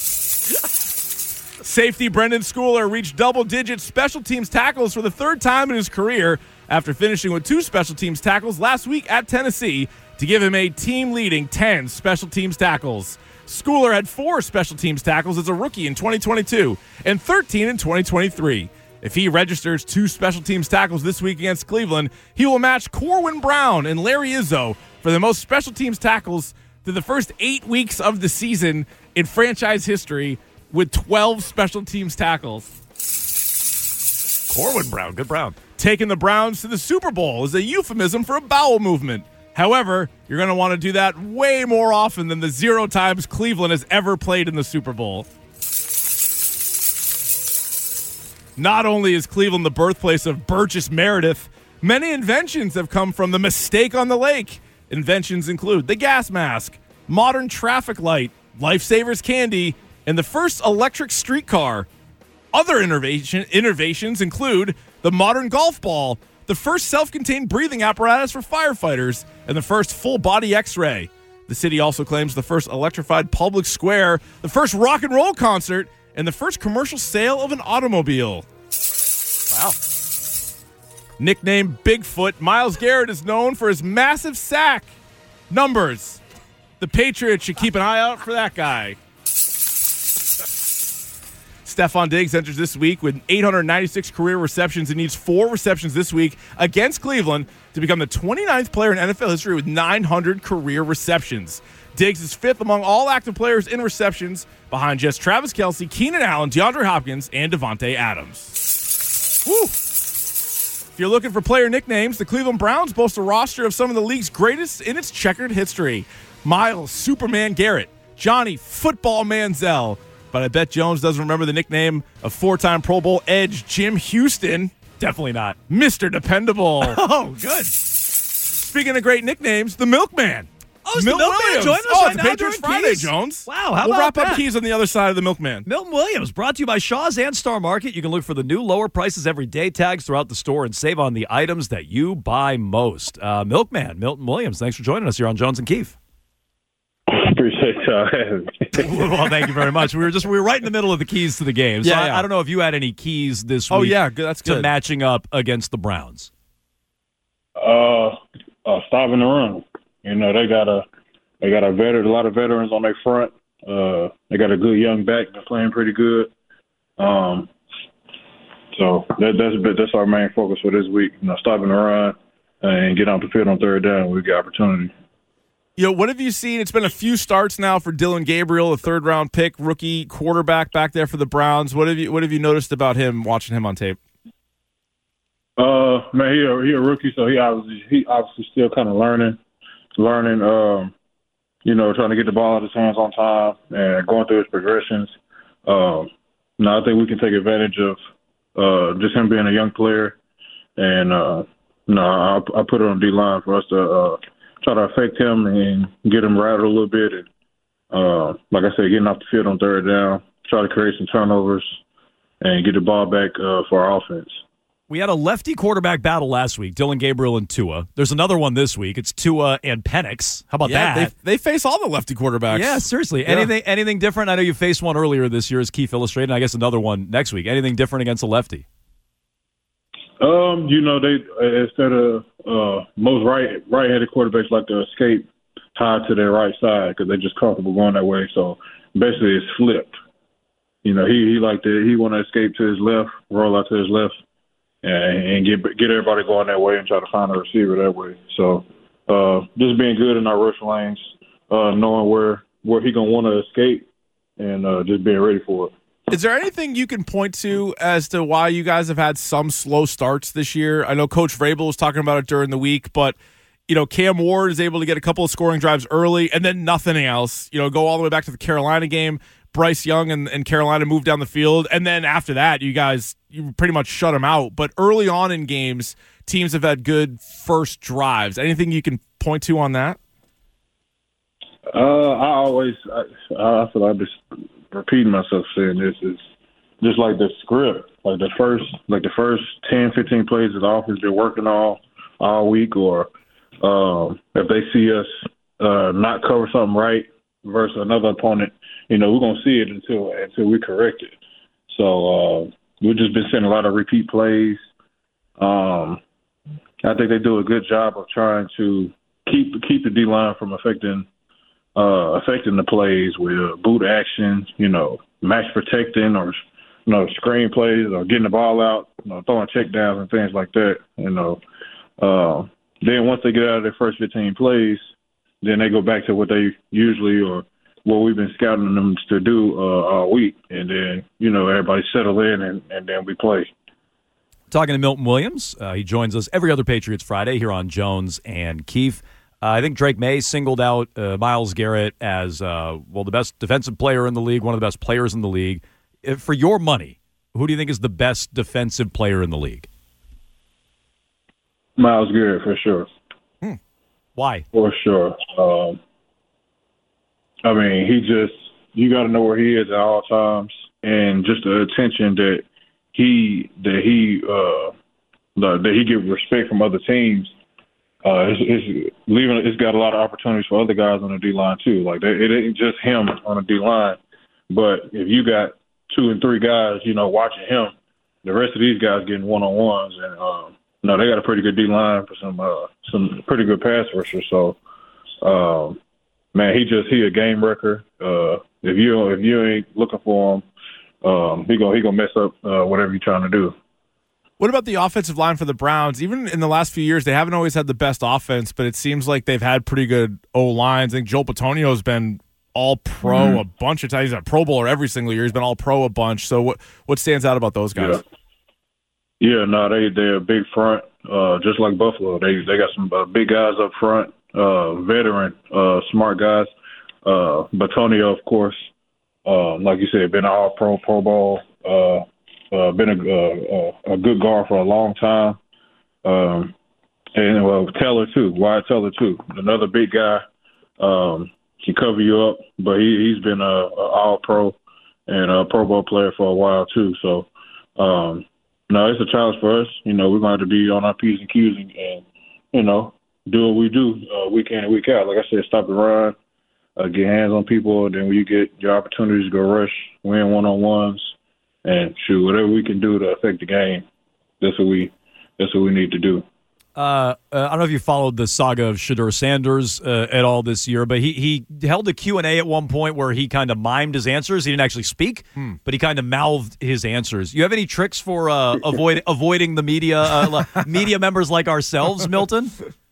Safety Brendan Schooler reached double-digit special teams tackles for the third time in his career after finishing with two special teams tackles last week at Tennessee to give him a team-leading ten special teams tackles. Schooler had four special teams tackles as a rookie in twenty twenty-two and thirteen in twenty twenty-three. If he registers two special teams tackles this week against Cleveland, he will match Corwin Brown and Larry Izzo for the most special teams tackles through the first eight weeks of the season in franchise history with twelve special teams tackles. Corwin Brown, good Brown. Taking the Browns to the Super Bowl is a euphemism for a bowel movement. However, you're going to want to do that way more often than the zero times Cleveland has ever played in the Super Bowl. Not only is Cleveland the birthplace of Burgess Meredith, many inventions have come from the mistake on the lake. Inventions include the gas mask, modern traffic light, Lifesavers candy, and the first electric streetcar. Other innovation, innovations include the modern golf ball, the first self-contained breathing apparatus for firefighters, and the first full-body X-ray. The city also claims the first electrified public square, the first rock and roll concert, and the first commercial sale of an automobile. Wow. Nicknamed Bigfoot, Myles Garrett is known for his massive sack. Numbers. The Patriots should keep an eye out for that guy. Stephon Diggs enters this week with eight hundred ninety-six career receptions and needs four receptions this week against Cleveland to become the twenty-ninth player in N F L history with nine hundred career receptions. Diggs is fifth among all active players in receptions, behind just Travis Kelce, Keenan Allen, DeAndre Hopkins, and Devontae Adams. Woo! If you're looking for player nicknames, the Cleveland Browns boast a roster of some of the league's greatest in its checkered history. Myles Superman Garrett, Johnny Football Manziel, but I bet Jones doesn't remember the nickname of four-time Pro Bowl edge Jim Houston. Definitely not. Mister Dependable. Oh, good. Speaking of great nicknames, the Milkman. Oh, is Milton the Milkman Williams. joining us oh, right it's now Patriots during Friday, Keys? Jones. Wow, how we'll about wrap that? up Keys on the other side of the Milkman. Milton Williams, brought to you by Shaw's and Star Market. You can look for the new lower prices every day tags throughout the store and save on the items that you buy most. Uh, Milkman, Milton Williams, thanks for joining us here on Jones and Keefe. Appreciate y'all having me. Well, thank you very much. We were just we were right in the middle of the keys to the game. So Yeah, I, yeah. I don't know if you had any keys this week. Oh, yeah, good. That's to good. matching up against the Browns. Uh, uh, stopping the run. You know, they got a they got a veteran, a lot of veterans on their front. Uh, they got a good young back. They're playing pretty good. Um, so that, that's that's our main focus for this week. You know, stopping the run and get off the field on third down. We get opportunity. You know, what have you seen? It's been a few starts now for Dylan Gabriel, a third-round pick, rookie quarterback back there for the Browns. What have you What have you noticed about him watching him on tape? Uh, man, he a, he a rookie, so he obviously he obviously still kind of learning, learning. Um, you know, trying to get the ball out of his hands on time and going through his progressions. Um, no, I think we can take advantage of uh just him being a young player, and uh, no, I I put it on D line for us to uh, try to affect him and get him rattled a little bit, and uh, like I said, getting off the field on third down, try to create some turnovers, and get the ball back uh, for our offense. We had a lefty quarterback battle last week, Dylan Gabriel and Tua. There's another one this week. It's Tua and Penix. How about yeah, that? They, they face all the lefty quarterbacks. Yeah, seriously. Yeah. Anything anything different? I know you faced one earlier this year as Keith Illustrated, and I guess another one next week. Anything different against a lefty? Um, you know, they instead of uh, most right right-handed quarterbacks like to escape high to their right side because they're just comfortable going that way. So basically, it's flipped. You know, he he like to he want to escape to his left, roll out to his left, and, and get get everybody going that way and try to find a receiver that way. So uh, just being good in our rush lanes, uh, knowing where where he gonna want to escape, and uh, just being ready for it. Is there anything you can point to as to why you guys have had some slow starts this year? I know Coach Vrabel was talking about it during the week, but you know, Cam Ward is able to get a couple of scoring drives early and then nothing else. You know, go all the way back to the Carolina game. Bryce Young and, and Carolina moved down the field, and then after that, you guys you pretty much shut them out. But early on in games, teams have had good first drives. Anything you can point to on that? Uh, I always, I, I feel like I'm just repeating myself saying this is just like the script, like the first, like the first ten, fifteen plays of the offense they're working on all week, or um, if they see us uh, not cover something right versus another opponent, you know, we're gonna see it until until we correct it. So uh, we've just been seeing a lot of repeat plays. Um, I think they do a good job of trying to keep keep the D line from affecting. Uh, affecting the plays with uh, boot action, you know, match protecting, or you know, screen plays, or getting the ball out, you know, throwing check downs and things like that. You know, uh, then once they get out of their first fifteen plays, then they go back to what they usually or what we've been scouting them to do uh, all week, and then you know everybody settle in and, and then we play. Talking to Milton Williams, uh, he joins us every other Patriots Friday here on Jones and Keefe. Uh, I think Drake May singled out uh, Myles Garrett as, uh, well, the best defensive player in the league, one of the best players in the league. If, for your money, who do you think is the best defensive player in the league? Myles Garrett, for sure. Hmm. Why? For sure. Um, I mean, he just, you got to know where he is at all times, and just the attention that he, that he, uh, that he get respect from other teams. Uh, it's, it's leaving. It's got a lot of opportunities for other guys on the D line too. Like they, it ain't just him on the D line, but if you got two and three guys, you know, watching him, the rest of these guys getting one on ones, and um, no, they got a pretty good D line for some uh, some pretty good pass rushers. So, um, man, he just he a game wrecker. Uh, if you if you ain't looking for him, um, he gonna he gonna mess up uh, whatever you're trying to do. What about the offensive line for the Browns? Even in the last few years, they haven't always had the best offense, but it seems like they've had pretty good O-lines. I think Joel Bitonio's been all-pro mm-hmm. a bunch of times. He's a Pro Bowler every single year. He's been all-pro a bunch. So what what stands out about those guys? Yeah, yeah no, they, they're a big front, uh, just like Buffalo. They they got some uh, big guys up front, uh, veteran, uh, smart guys. Uh, Bitonio, of course, uh, like you said, been an all-pro, Pro Bowl, uh Uh, been a, uh, a good guard for a long time. Um, and, well, Teller, too. Wyatt Teller, too. Another big guy. Um, can cover you up, but he, he's been a, a all-pro and a Pro Bowl player for a while, too. So, um, no, it's a challenge for us. You know, we're going to have to be on our P's and Q's and, and you know, do what we do uh, week in and week out. Like I said, stop the run, uh, get hands on people, and then when you get your opportunities to go rush, win one-on-ones, and shoot, whatever we can do to affect the game, that's what we that's what we need to do. Uh, uh, I don't know if you followed the saga of Shedeur Sanders uh, at all this year, but he he held a Q and A at one point where he kind of mimed his answers. He didn't actually speak, hmm. but he kind of mouthed his answers. You have any tricks for uh, avoid avoiding the media uh, media members like ourselves, Milton?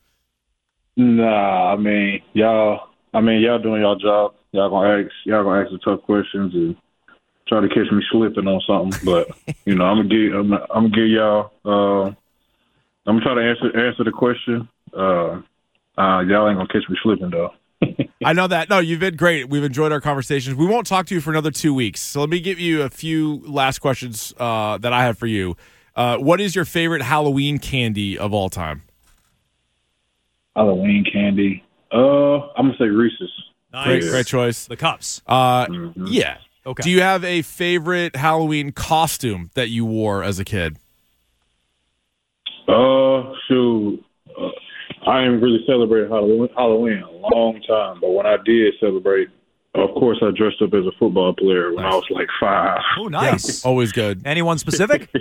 Nah, I mean y'all. I mean y'all doing y'all job. Y'all gonna ask y'all gonna ask the tough questions and try to catch me slipping on something, but you know, I'm gonna give I'm, I'm gonna give y'all. Uh, I'm gonna try to answer answer the question. Uh, uh, y'all ain't gonna catch me slipping though. I know that. No, you've been great. We've enjoyed our conversations. We won't talk to you for another two weeks. So let me give you a few last questions uh, that I have for you. Uh, what is your favorite Halloween candy of all time? Halloween candy. Uh, I'm gonna say Reese's. Nice. Great, great choice. The cups. Uh, mm-hmm. Yeah. Okay. Do you have a favorite Halloween costume that you wore as a kid? Uh, shoot. Uh, I ain't really celebrated Halloween, Halloween in a long time, but when I did celebrate, of course, I dressed up as a football player when nice. I was like five. Oh, nice. Yeah, always good. Anyone specific?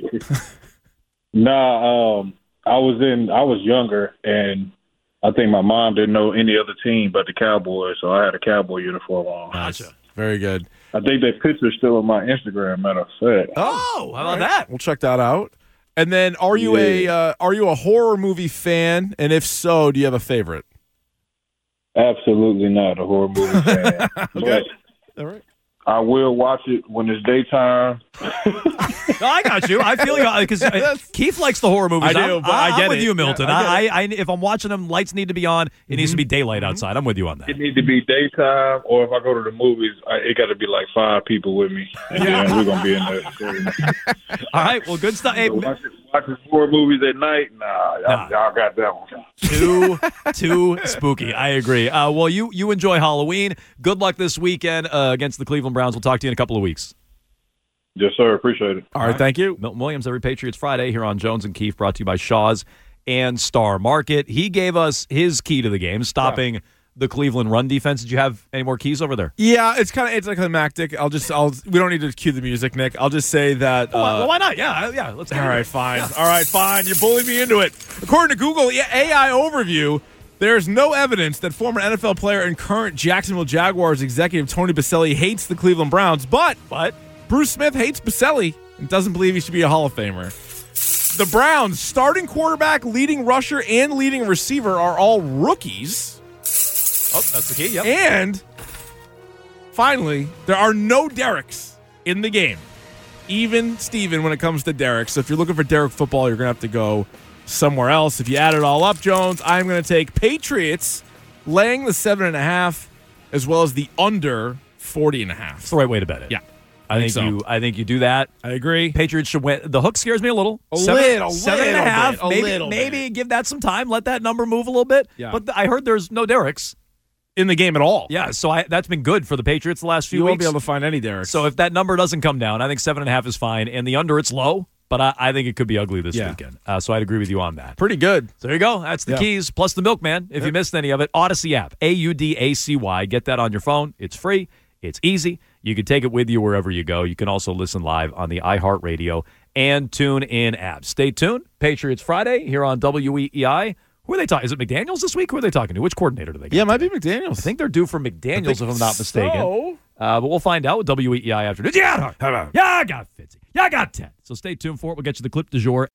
nah, um, I was in. I was younger, and I think my mom didn't know any other team but the Cowboys, so I had a Cowboy uniform on. Gotcha. Very good. I think that picture's still on my Instagram, matter of fact. Oh, how about right. that? We'll check that out. And then, are you yeah. a uh, are you a horror movie fan? And if so, do you have a favorite? Absolutely not a horror movie fan. Okay. All right. I will watch it when it's daytime. No, I got you. I feel you because Keith likes the horror movies. I do, I'm, but I I'm get with it. you, Milton. Yeah, I I, get I, I, if I'm watching them, lights need to be on. It mm-hmm. needs to be daylight outside. I'm with you on that. It needs to be daytime, or if I go to the movies, I, it got to be like five people with me, and then we're gonna be in there. All right. Well, good stuff. Hey, so watching, watching horror movies at night, nah, y'all, Nah. y'all got that one. Too, too spooky. I agree. Uh, well, you you enjoy Halloween. Good luck this weekend uh, against the Cleveland Browns. We'll talk to you in a couple of weeks. Yes, sir. Appreciate it. All right, thank you. Milton Williams, every Patriots Friday here on Jones and Keefe, brought to you by Shaw's and Star Market. He gave us his key to the game, stopping yeah. the Cleveland run defense. Did you have any more keys over there? Yeah, it's kind of it's like climactic. I'll just I'll we don't need to cue the music, Nick. I'll just say that. Well, uh, well why not? Yeah, yeah. Let's. All right, fine. Yeah. All right, fine. You bullied me into it. According to Google A I overview, there is no evidence that former N F L player and current Jacksonville Jaguars executive Tony Boselli hates the Cleveland Browns, but but Bruce Smith hates Boselli and doesn't believe he should be a Hall of Famer. The Browns' starting quarterback, leading rusher, and leading receiver are all rookies. Oh, that's the key, yep. And finally, there are no Derricks in the game. Even Steven when it comes to Derrick. So if you're looking for Derrick football, you're going to have to go somewhere else. If you add it all up, Jones, I'm going to take Patriots laying the seven and a half as well as the under forty and a half. That's the right way to bet it. Yeah. I think, think so. you. I think you do that. I agree. Patriots should win. The hook scares me a little. A seven, little, seven little and a half. bit, a maybe, little maybe bit. give that some time. Let that number move a little bit. Yeah. But the, I heard there's no Derricks in the game at all. Yeah, so I, that's been good for the Patriots the last few you weeks. You won't be able to find any Derricks. So if that number doesn't come down, I think seven and a half is fine. And the under, it's low, but I, I think it could be ugly this yeah. weekend. Uh, so I'd agree with you on that. Pretty good. So there you go. That's the yeah. keys plus the milkman. If yep. you missed any of it, Odyssey app, A U D A C Y. Get that on your phone. It's free. It's easy. You can take it with you wherever you go. You can also listen live on the iHeartRadio and TuneIn app. Stay tuned. Patriots Friday here on W E E I. Who are they talking? Is it McDaniels this week? Who are they talking to? Which coordinator do they get? Yeah, it might be McDaniels. I think they're due for McDaniels, if I'm not mistaken. So. Uh, but we'll find out with W E E I after. Yeah, yeah, I got Fitzy. Yeah, I got Ted. So stay tuned for it. We'll get you the clip du jour.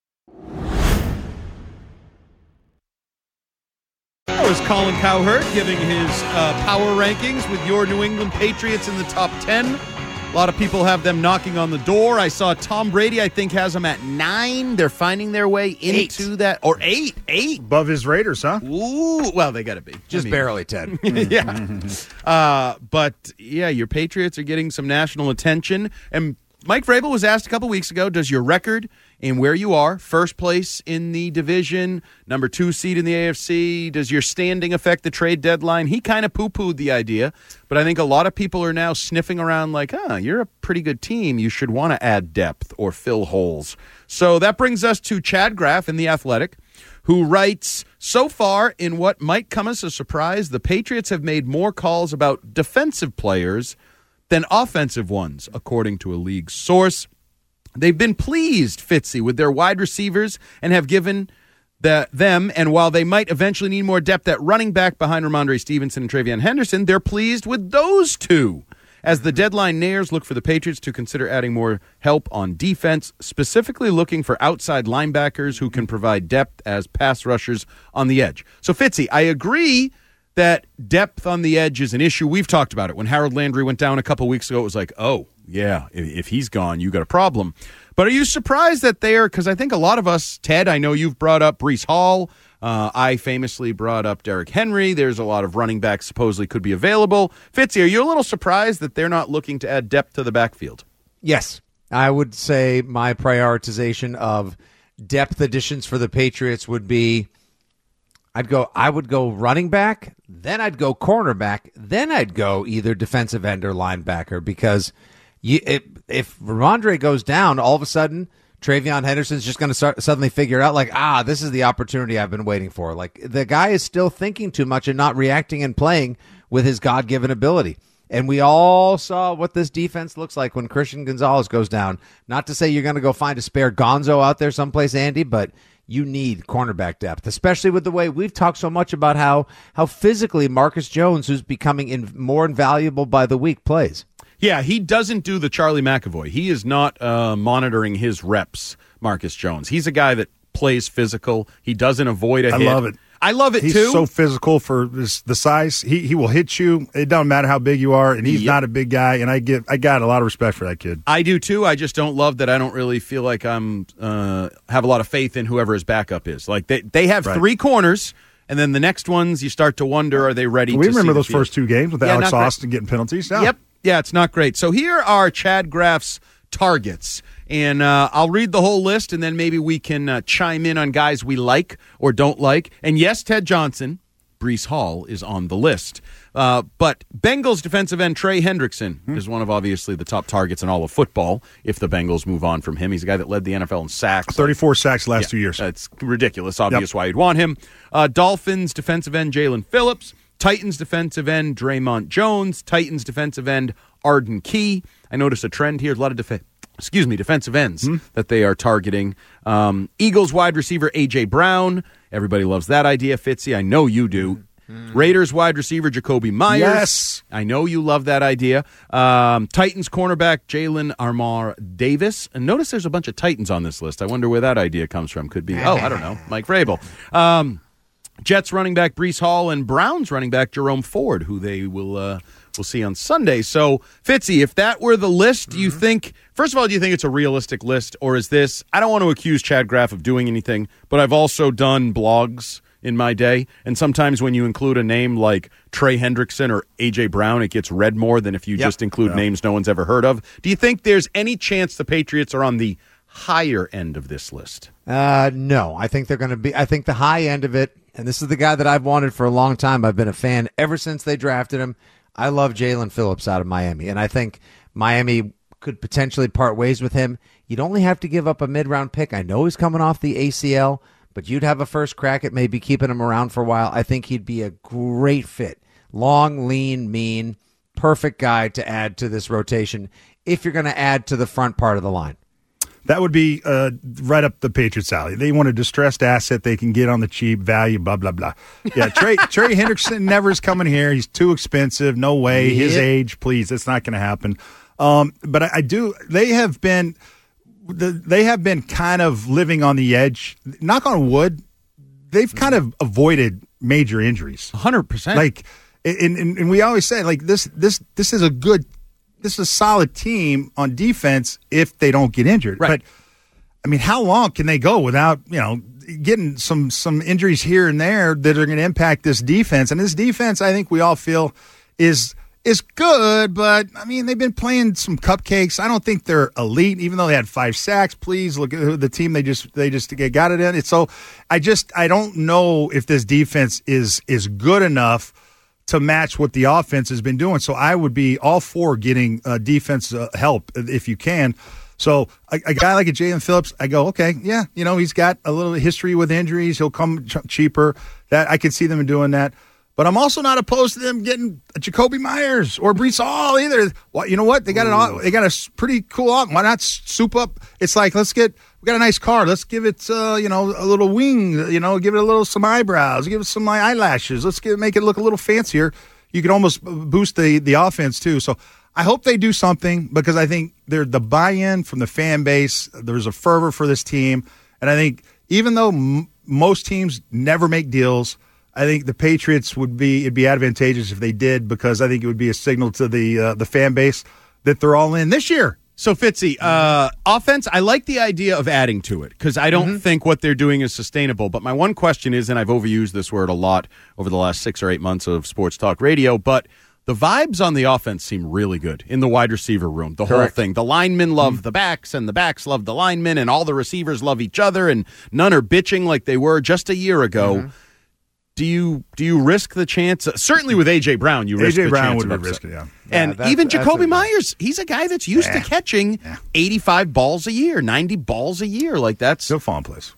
That was Colin Cowherd giving his uh, power rankings with your New England Patriots in the top ten. A lot of people have them knocking on the door. I saw Tom Brady, I think, has them at nine. They're finding their way into eight. that. Or eight. Eight. Above his Raiders, huh? Ooh. Well, they got to be. Just I mean, barely, Ted. yeah. Uh, but, yeah, your Patriots are getting some national attention. And Mike Vrabel was asked a couple weeks ago, does your record and where you are, first place in the division, number two seed in the A F C, does your standing affect the trade deadline? He kind of poo-pooed the idea, but I think a lot of people are now sniffing around like, huh, you're a pretty good team. You should want to add depth or fill holes. So that brings us to Chad Graff in The Athletic, who writes, so far in what might come as a surprise, the Patriots have made more calls about defensive players than offensive ones, according to a league source. They've been pleased, Fitzy, with their wide receivers and have given the, them, and while they might eventually need more depth at running back behind Ramondre Stevenson and TreVeyon Henderson, they're pleased with those two. As the deadline nears, look for the Patriots to consider adding more help on defense, specifically looking for outside linebackers who can provide depth as pass rushers on the edge. So, Fitzy, I agree that depth on the edge is an issue. We've talked about it. When Harold Landry went down a couple weeks ago, it was like, oh, yeah, if, if he's gone, you got a problem. But are you surprised that they're, because I think a lot of us, Ted, I know you've brought up Breece Hall. Uh, I famously brought up Derrick Henry. There's a lot of running backs supposedly could be available. Fitzy, are you a little surprised that they're not looking to add depth to the backfield? Yes. I would say my prioritization of depth additions for the Patriots would be I'd go I would go running back, then I'd go cornerback, then I'd go either defensive end or linebacker because you, if, if Ramondre goes down, all of a sudden TreVeyon Henderson's just going to start suddenly figure out like, ah, this is the opportunity I've been waiting for. Like the guy is still thinking too much and not reacting and playing with his God-given ability. And we all saw what this defense looks like when Christian Gonzalez goes down. Not to say you're going to go find a spare Gonzo out there someplace, Andy, but you need cornerback depth, especially with the way we've talked so much about how how physically Marcus Jones, who's becoming in, more invaluable by the week, plays. Yeah, he doesn't do the Charlie McAvoy. He is not uh, monitoring his reps, Marcus Jones. He's a guy that plays physical. He doesn't avoid a I hit. love it. I love it he's too. so physical for this, the size. He he will hit you. It doesn't matter how big you are, and he's Yep. not a big guy. And I get I got a lot of respect for that kid. I do too. I just don't love that. I don't really feel like I'm uh, have a lot of faith in whoever his backup is. Like they they have Right. three corners, and then the next ones you start to wonder, are they ready? We to remember see the those field? first two games with Yeah, Alex not great. Austin getting penalties. Yeah. Yep. Yeah, it's not great. So here are Chad Graff's targets. And uh, I'll read the whole list, and then maybe we can uh, chime in on guys we like or don't like. And yes, Ted Johnson, Breece Hall is on the list. Uh, but Bengals defensive end Trey Hendrickson Hmm. is one of obviously the top targets in all of football if the Bengals move on from him. He's a guy that led the N F L in sacks. thirty-four sacks the last Yeah, two years. It's ridiculous. Obvious Yep. why you'd want him. Uh, Dolphins defensive end Jalen Phillips. Titans defensive end Draymond Jones. Titans defensive end Arden Key. I noticed a trend here. A lot of def- excuse me, defensive ends Hmm. that they are targeting. Um, Eagles wide receiver A J Brown. Everybody loves that idea, Fitzy. I know you do. Raiders wide receiver Jacoby Myers. Yes. I know you love that idea. Um, Titans cornerback Jalen Armour Davis. And notice there's a bunch of Titans on this list. I wonder where that idea comes from. Could be, oh, I don't know, Mike Vrabel. Um, Jets running back Breece Hall and Browns running back Jerome Ford, who they will uh, will see on Sunday. So, Fitzy, if that were the list, do you think, first of all, do you think it's a realistic list, or is this, I don't want to accuse Chad Graff of doing anything, but I've also done blogs in my day, and sometimes when you include a name like Trey Hendrickson or A J Brown, it gets read more than if you Yep. just include Yeah. names no one's ever heard of. Do you think there's any chance the Patriots are on the higher end of this list? Uh, no, I think they're going to be. I think the high end of it, and this is the guy that I've wanted for a long time. I've been a fan ever since they drafted him. I love Jalen Phillips out of Miami, and I think Miami could potentially part ways with him. You'd only have to give up a mid-round pick. I know he's coming off the A C L, but you'd have a first crack at maybe keeping him around for a while. I think he'd be a great fit. Long, lean, mean, perfect guy to add to this rotation if you're going to add to the front part of the line. That would be uh, right up the Patriots' alley. They want a distressed asset they can get on the cheap value, blah, blah, blah. Yeah, Trey, Trey Hendrickson never is coming here. He's too expensive. No way. His Yep. age, please. That's not going to happen. Um, but I, I do – they have been the, they have been kind of living on the edge. Knock on wood, they've kind of avoided major injuries. one hundred percent. Like, and, and, and we always say, like, this this this is a good – this is a solid team on defense if they don't get injured. Right. But, I mean, how long can they go without, you know, getting some some injuries here and there that are going to impact this defense? And this defense, I think we all feel, is is good, but, I mean, they've been playing some cupcakes. I don't think they're elite, even though they had five sacks. Please look at the team they just they just got it in. It's so I just I don't know if this defense is is good enough to match what the offense has been doing. So I would be all for getting uh, defense uh, help if you can. So a, a guy like a Jalen Phillips, I go, okay, yeah, you know, he's got a little history with injuries. He'll come ch- cheaper. That I could see them doing that. But I'm also not opposed to them getting Jacoby Myers or Breece Hall either. Well, you know what? They got an they got a s- pretty cool op. Why not soup up? It's like, let's get we got a nice car. Let's give it uh, you know, a little wing. You know, give it a little some eyebrows. Give it some eyelashes. Let's get make it look a little fancier. You can almost boost the the offense too. So I hope they do something because I think they're the buy-in from the fan base. There's a fervor for this team, and I think even though m- most teams never make deals, I think the Patriots would be it'd be advantageous if they did because I think it would be a signal to the uh, the fan base that they're all in this year. So, Fitzy, uh, offense, I like the idea of adding to it because I don't Mm-hmm. think what they're doing is sustainable. But my one question is, and I've overused this word a lot over the last six or eight months of Sports Talk Radio, but the vibes on the offense seem really good in the wide receiver room, the whole Correct. thing. The linemen love the backs, and the backs love the linemen, and all the receivers love each other, and none are bitching like they were just a year ago. Mm-hmm. Do you do you risk the chance? Uh, certainly with A J Brown, you risk A J the Brown chance would of be upset. risky, yeah. And Yeah, that's- even that's Jacoby a- Myers, he's a guy that's used Yeah. to catching Yeah. eighty-five balls a year, ninety balls a year. Like that's He'll fall in place.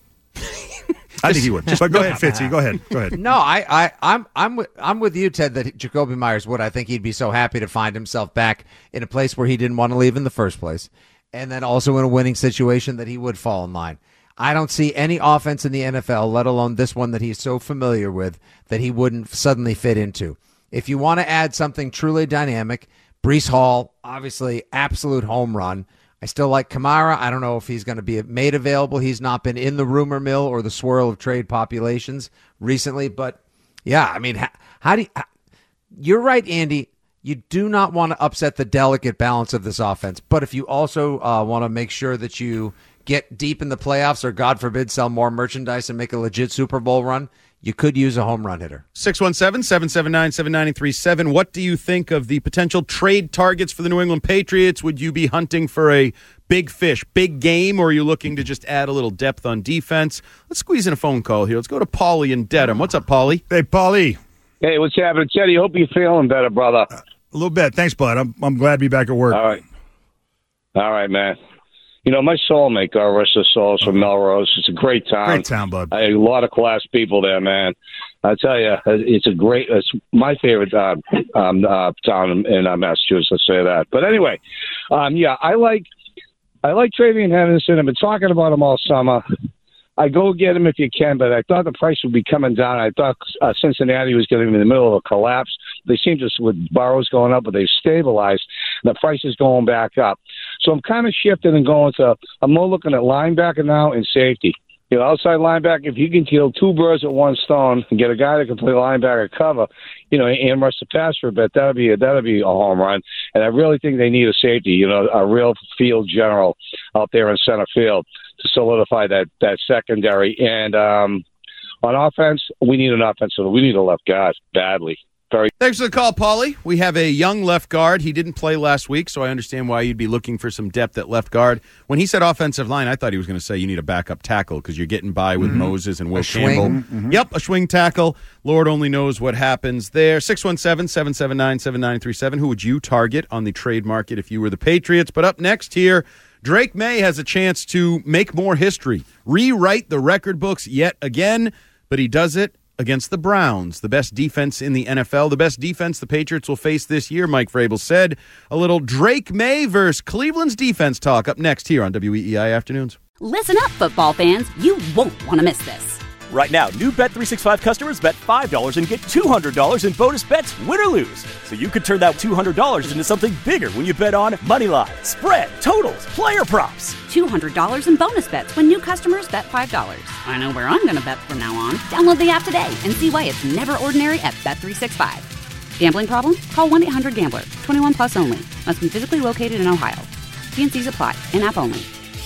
I think he would. But go ahead, Fitzy. Go ahead. Go ahead. No, I, I, I'm, I'm, with, I'm with you, Ted. That Jacoby Myers would. I think he'd be so happy to find himself back in a place where he didn't want to leave in the first place, and then also in a winning situation that he would fall in line. I don't see any offense in the N F L, let alone this one that he's so familiar with, that he wouldn't suddenly fit into. If you want to add something truly dynamic, Breece Hall, obviously, absolute home run. I still like Kamara. I don't know if he's going to be made available. He's not been in the rumor mill or the swirl of trade populations recently. But, yeah, I mean, how, how do you, how, you're right, Andy. You do not want to upset the delicate balance of this offense. But if you also uh, want to make sure that you get deep in the playoffs or, God forbid, sell more merchandise and make a legit Super Bowl run, you could use a home run hitter. six one seven, seven seven nine, seven nine three seven. What do you think of the potential trade targets for the New England Patriots? Would you be hunting for a big fish, big game, or are you looking to just add a little depth on defense? Let's squeeze in a phone call here. Let's go to Paulie in Dedham. What's up, Paulie? Hey, Paulie. Hey, what's happening, Chetty? Hope you're feeling better, brother. Uh, a little bit. Thanks, bud. I'm, I'm glad to be back at work. All right. All right, man. You know, my soulmate, God rest his soul, is from Melrose. It's a great town. Great town, bud. I, a lot of class people there, man. I tell you, it's a great. It's my favorite uh, um, uh, town in, in uh, Massachusetts. Let's say that. But anyway, um, yeah, I like I like Travian Henderson. I've been talking about him all summer. I go get him if you can, but I thought the price would be coming down. I thought uh, Cincinnati was going to be in the middle of a collapse. They seem to, with Burrows going up, but they've stabilized. The price is going back up. So I'm kind of shifting and going to, I'm more looking at linebacker now and safety. You know, outside linebacker, if you can kill two birds with one stone and get a guy that can play linebacker cover, you know, and rush the pass for a bit, that'd be a, that'd be a home run. And I really think they need a safety, you know, a real field general out there in center field to solidify that, that secondary. And um, on offense, we need an offensive. We need a left guard badly. Very. Thanks for the call, Paulie. We have a young left guard. He didn't play last week, so I understand why you'd be looking for some depth at left guard. When he said offensive line, I thought he was going to say you need a backup tackle because you're getting by with mm-hmm. Moses and Will a Campbell. Mm-hmm. Yep, a swing tackle. Lord only knows what happens there. six one seven, seven seven nine, seven nine three seven. Who would you target on the trade market if you were the Patriots? But up next here, Drake May has a chance to make more history, rewrite the record books yet again, but he does it against the Browns, the best defense in the N F L, the best defense the Patriots will face this year, Mike Vrabel said. A little Drake May versus Cleveland's defense talk up next here on W E E I Afternoons. Listen up, football fans. You won't want to miss this. Right now, new Bet three sixty-five customers bet five dollars and get two hundred dollars in bonus bets, win or lose. So you could turn that two hundred dollars into something bigger when you bet on Moneyline, spread, totals, player props. two hundred dollars in bonus bets when new customers bet five dollars. I know where I'm going to bet from now on. Download the app today and see why it's never ordinary at Bet three sixty-five. Gambling problem? Call one eight hundred gambler. twenty-one plus only. Must be physically located in Ohio. T and C's apply. In-app only.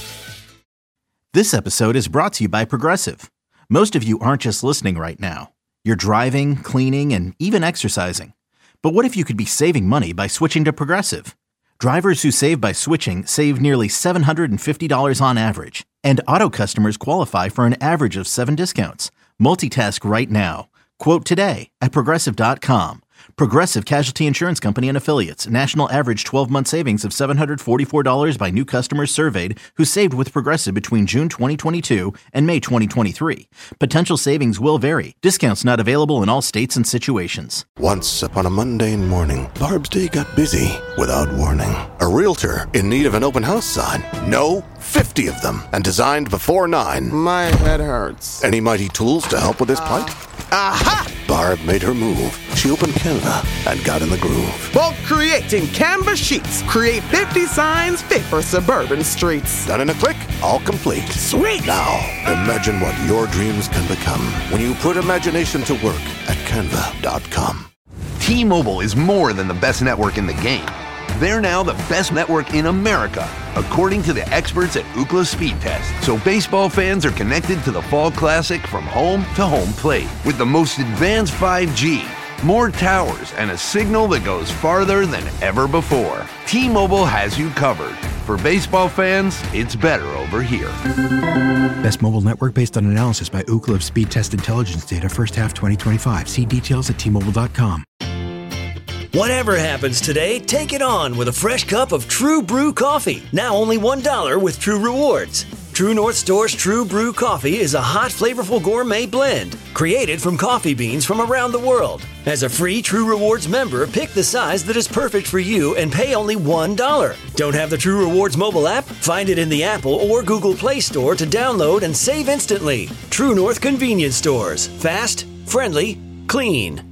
This episode is brought to you by Progressive. Most of you aren't just listening right now. You're driving, cleaning, and even exercising. But what if you could be saving money by switching to Progressive? Drivers who save by switching save nearly seven hundred fifty dollars on average. And auto customers qualify for an average of seven discounts. Multitask right now. Quote today at Progressive dot com. Progressive Casualty Insurance Company and Affiliates. National average twelve-month savings of seven hundred forty-four dollars by new customers surveyed who saved with Progressive between June twenty twenty-two and May twenty twenty-three. Potential savings will vary. Discounts not available in all states and situations. Once upon a mundane morning, Barb's day got busy without warning. A realtor in need of an open house sign. No, fifty of them, and designed before nine. My head hurts. Any mighty tools to help with his plight? Aha! Barb made her move. She opened Canva and got in the groove. Bulk creating Canva sheets. Create fifty signs fit for suburban streets. Done in a click, all complete. Sweet! Now, imagine what your dreams can become when you put imagination to work at Canva dot com. T-Mobile is more than the best network in the game. They're now the best network in America, according to the experts at Ookla Speed Test. So baseball fans are connected to the Fall Classic from home to home plate with the most advanced five G, more towers, and a signal that goes farther than ever before. T-Mobile has you covered. For baseball fans, it's better over here. Best mobile network based on analysis by Ookla of Speed Test Intelligence data first half twenty twenty-five. See details at T Mobile dot com. Whatever happens today, take it on with a fresh cup of True Brew coffee. Now only one dollar with True Rewards. True North Store's True Brew coffee is a hot, flavorful gourmet blend created from coffee beans from around the world. As a free True Rewards member, pick the size that is perfect for you and pay only one dollar. Don't have the True Rewards mobile app? Find it in the Apple or Google Play Store to download and save instantly. True North Convenience Stores. Fast, friendly, clean.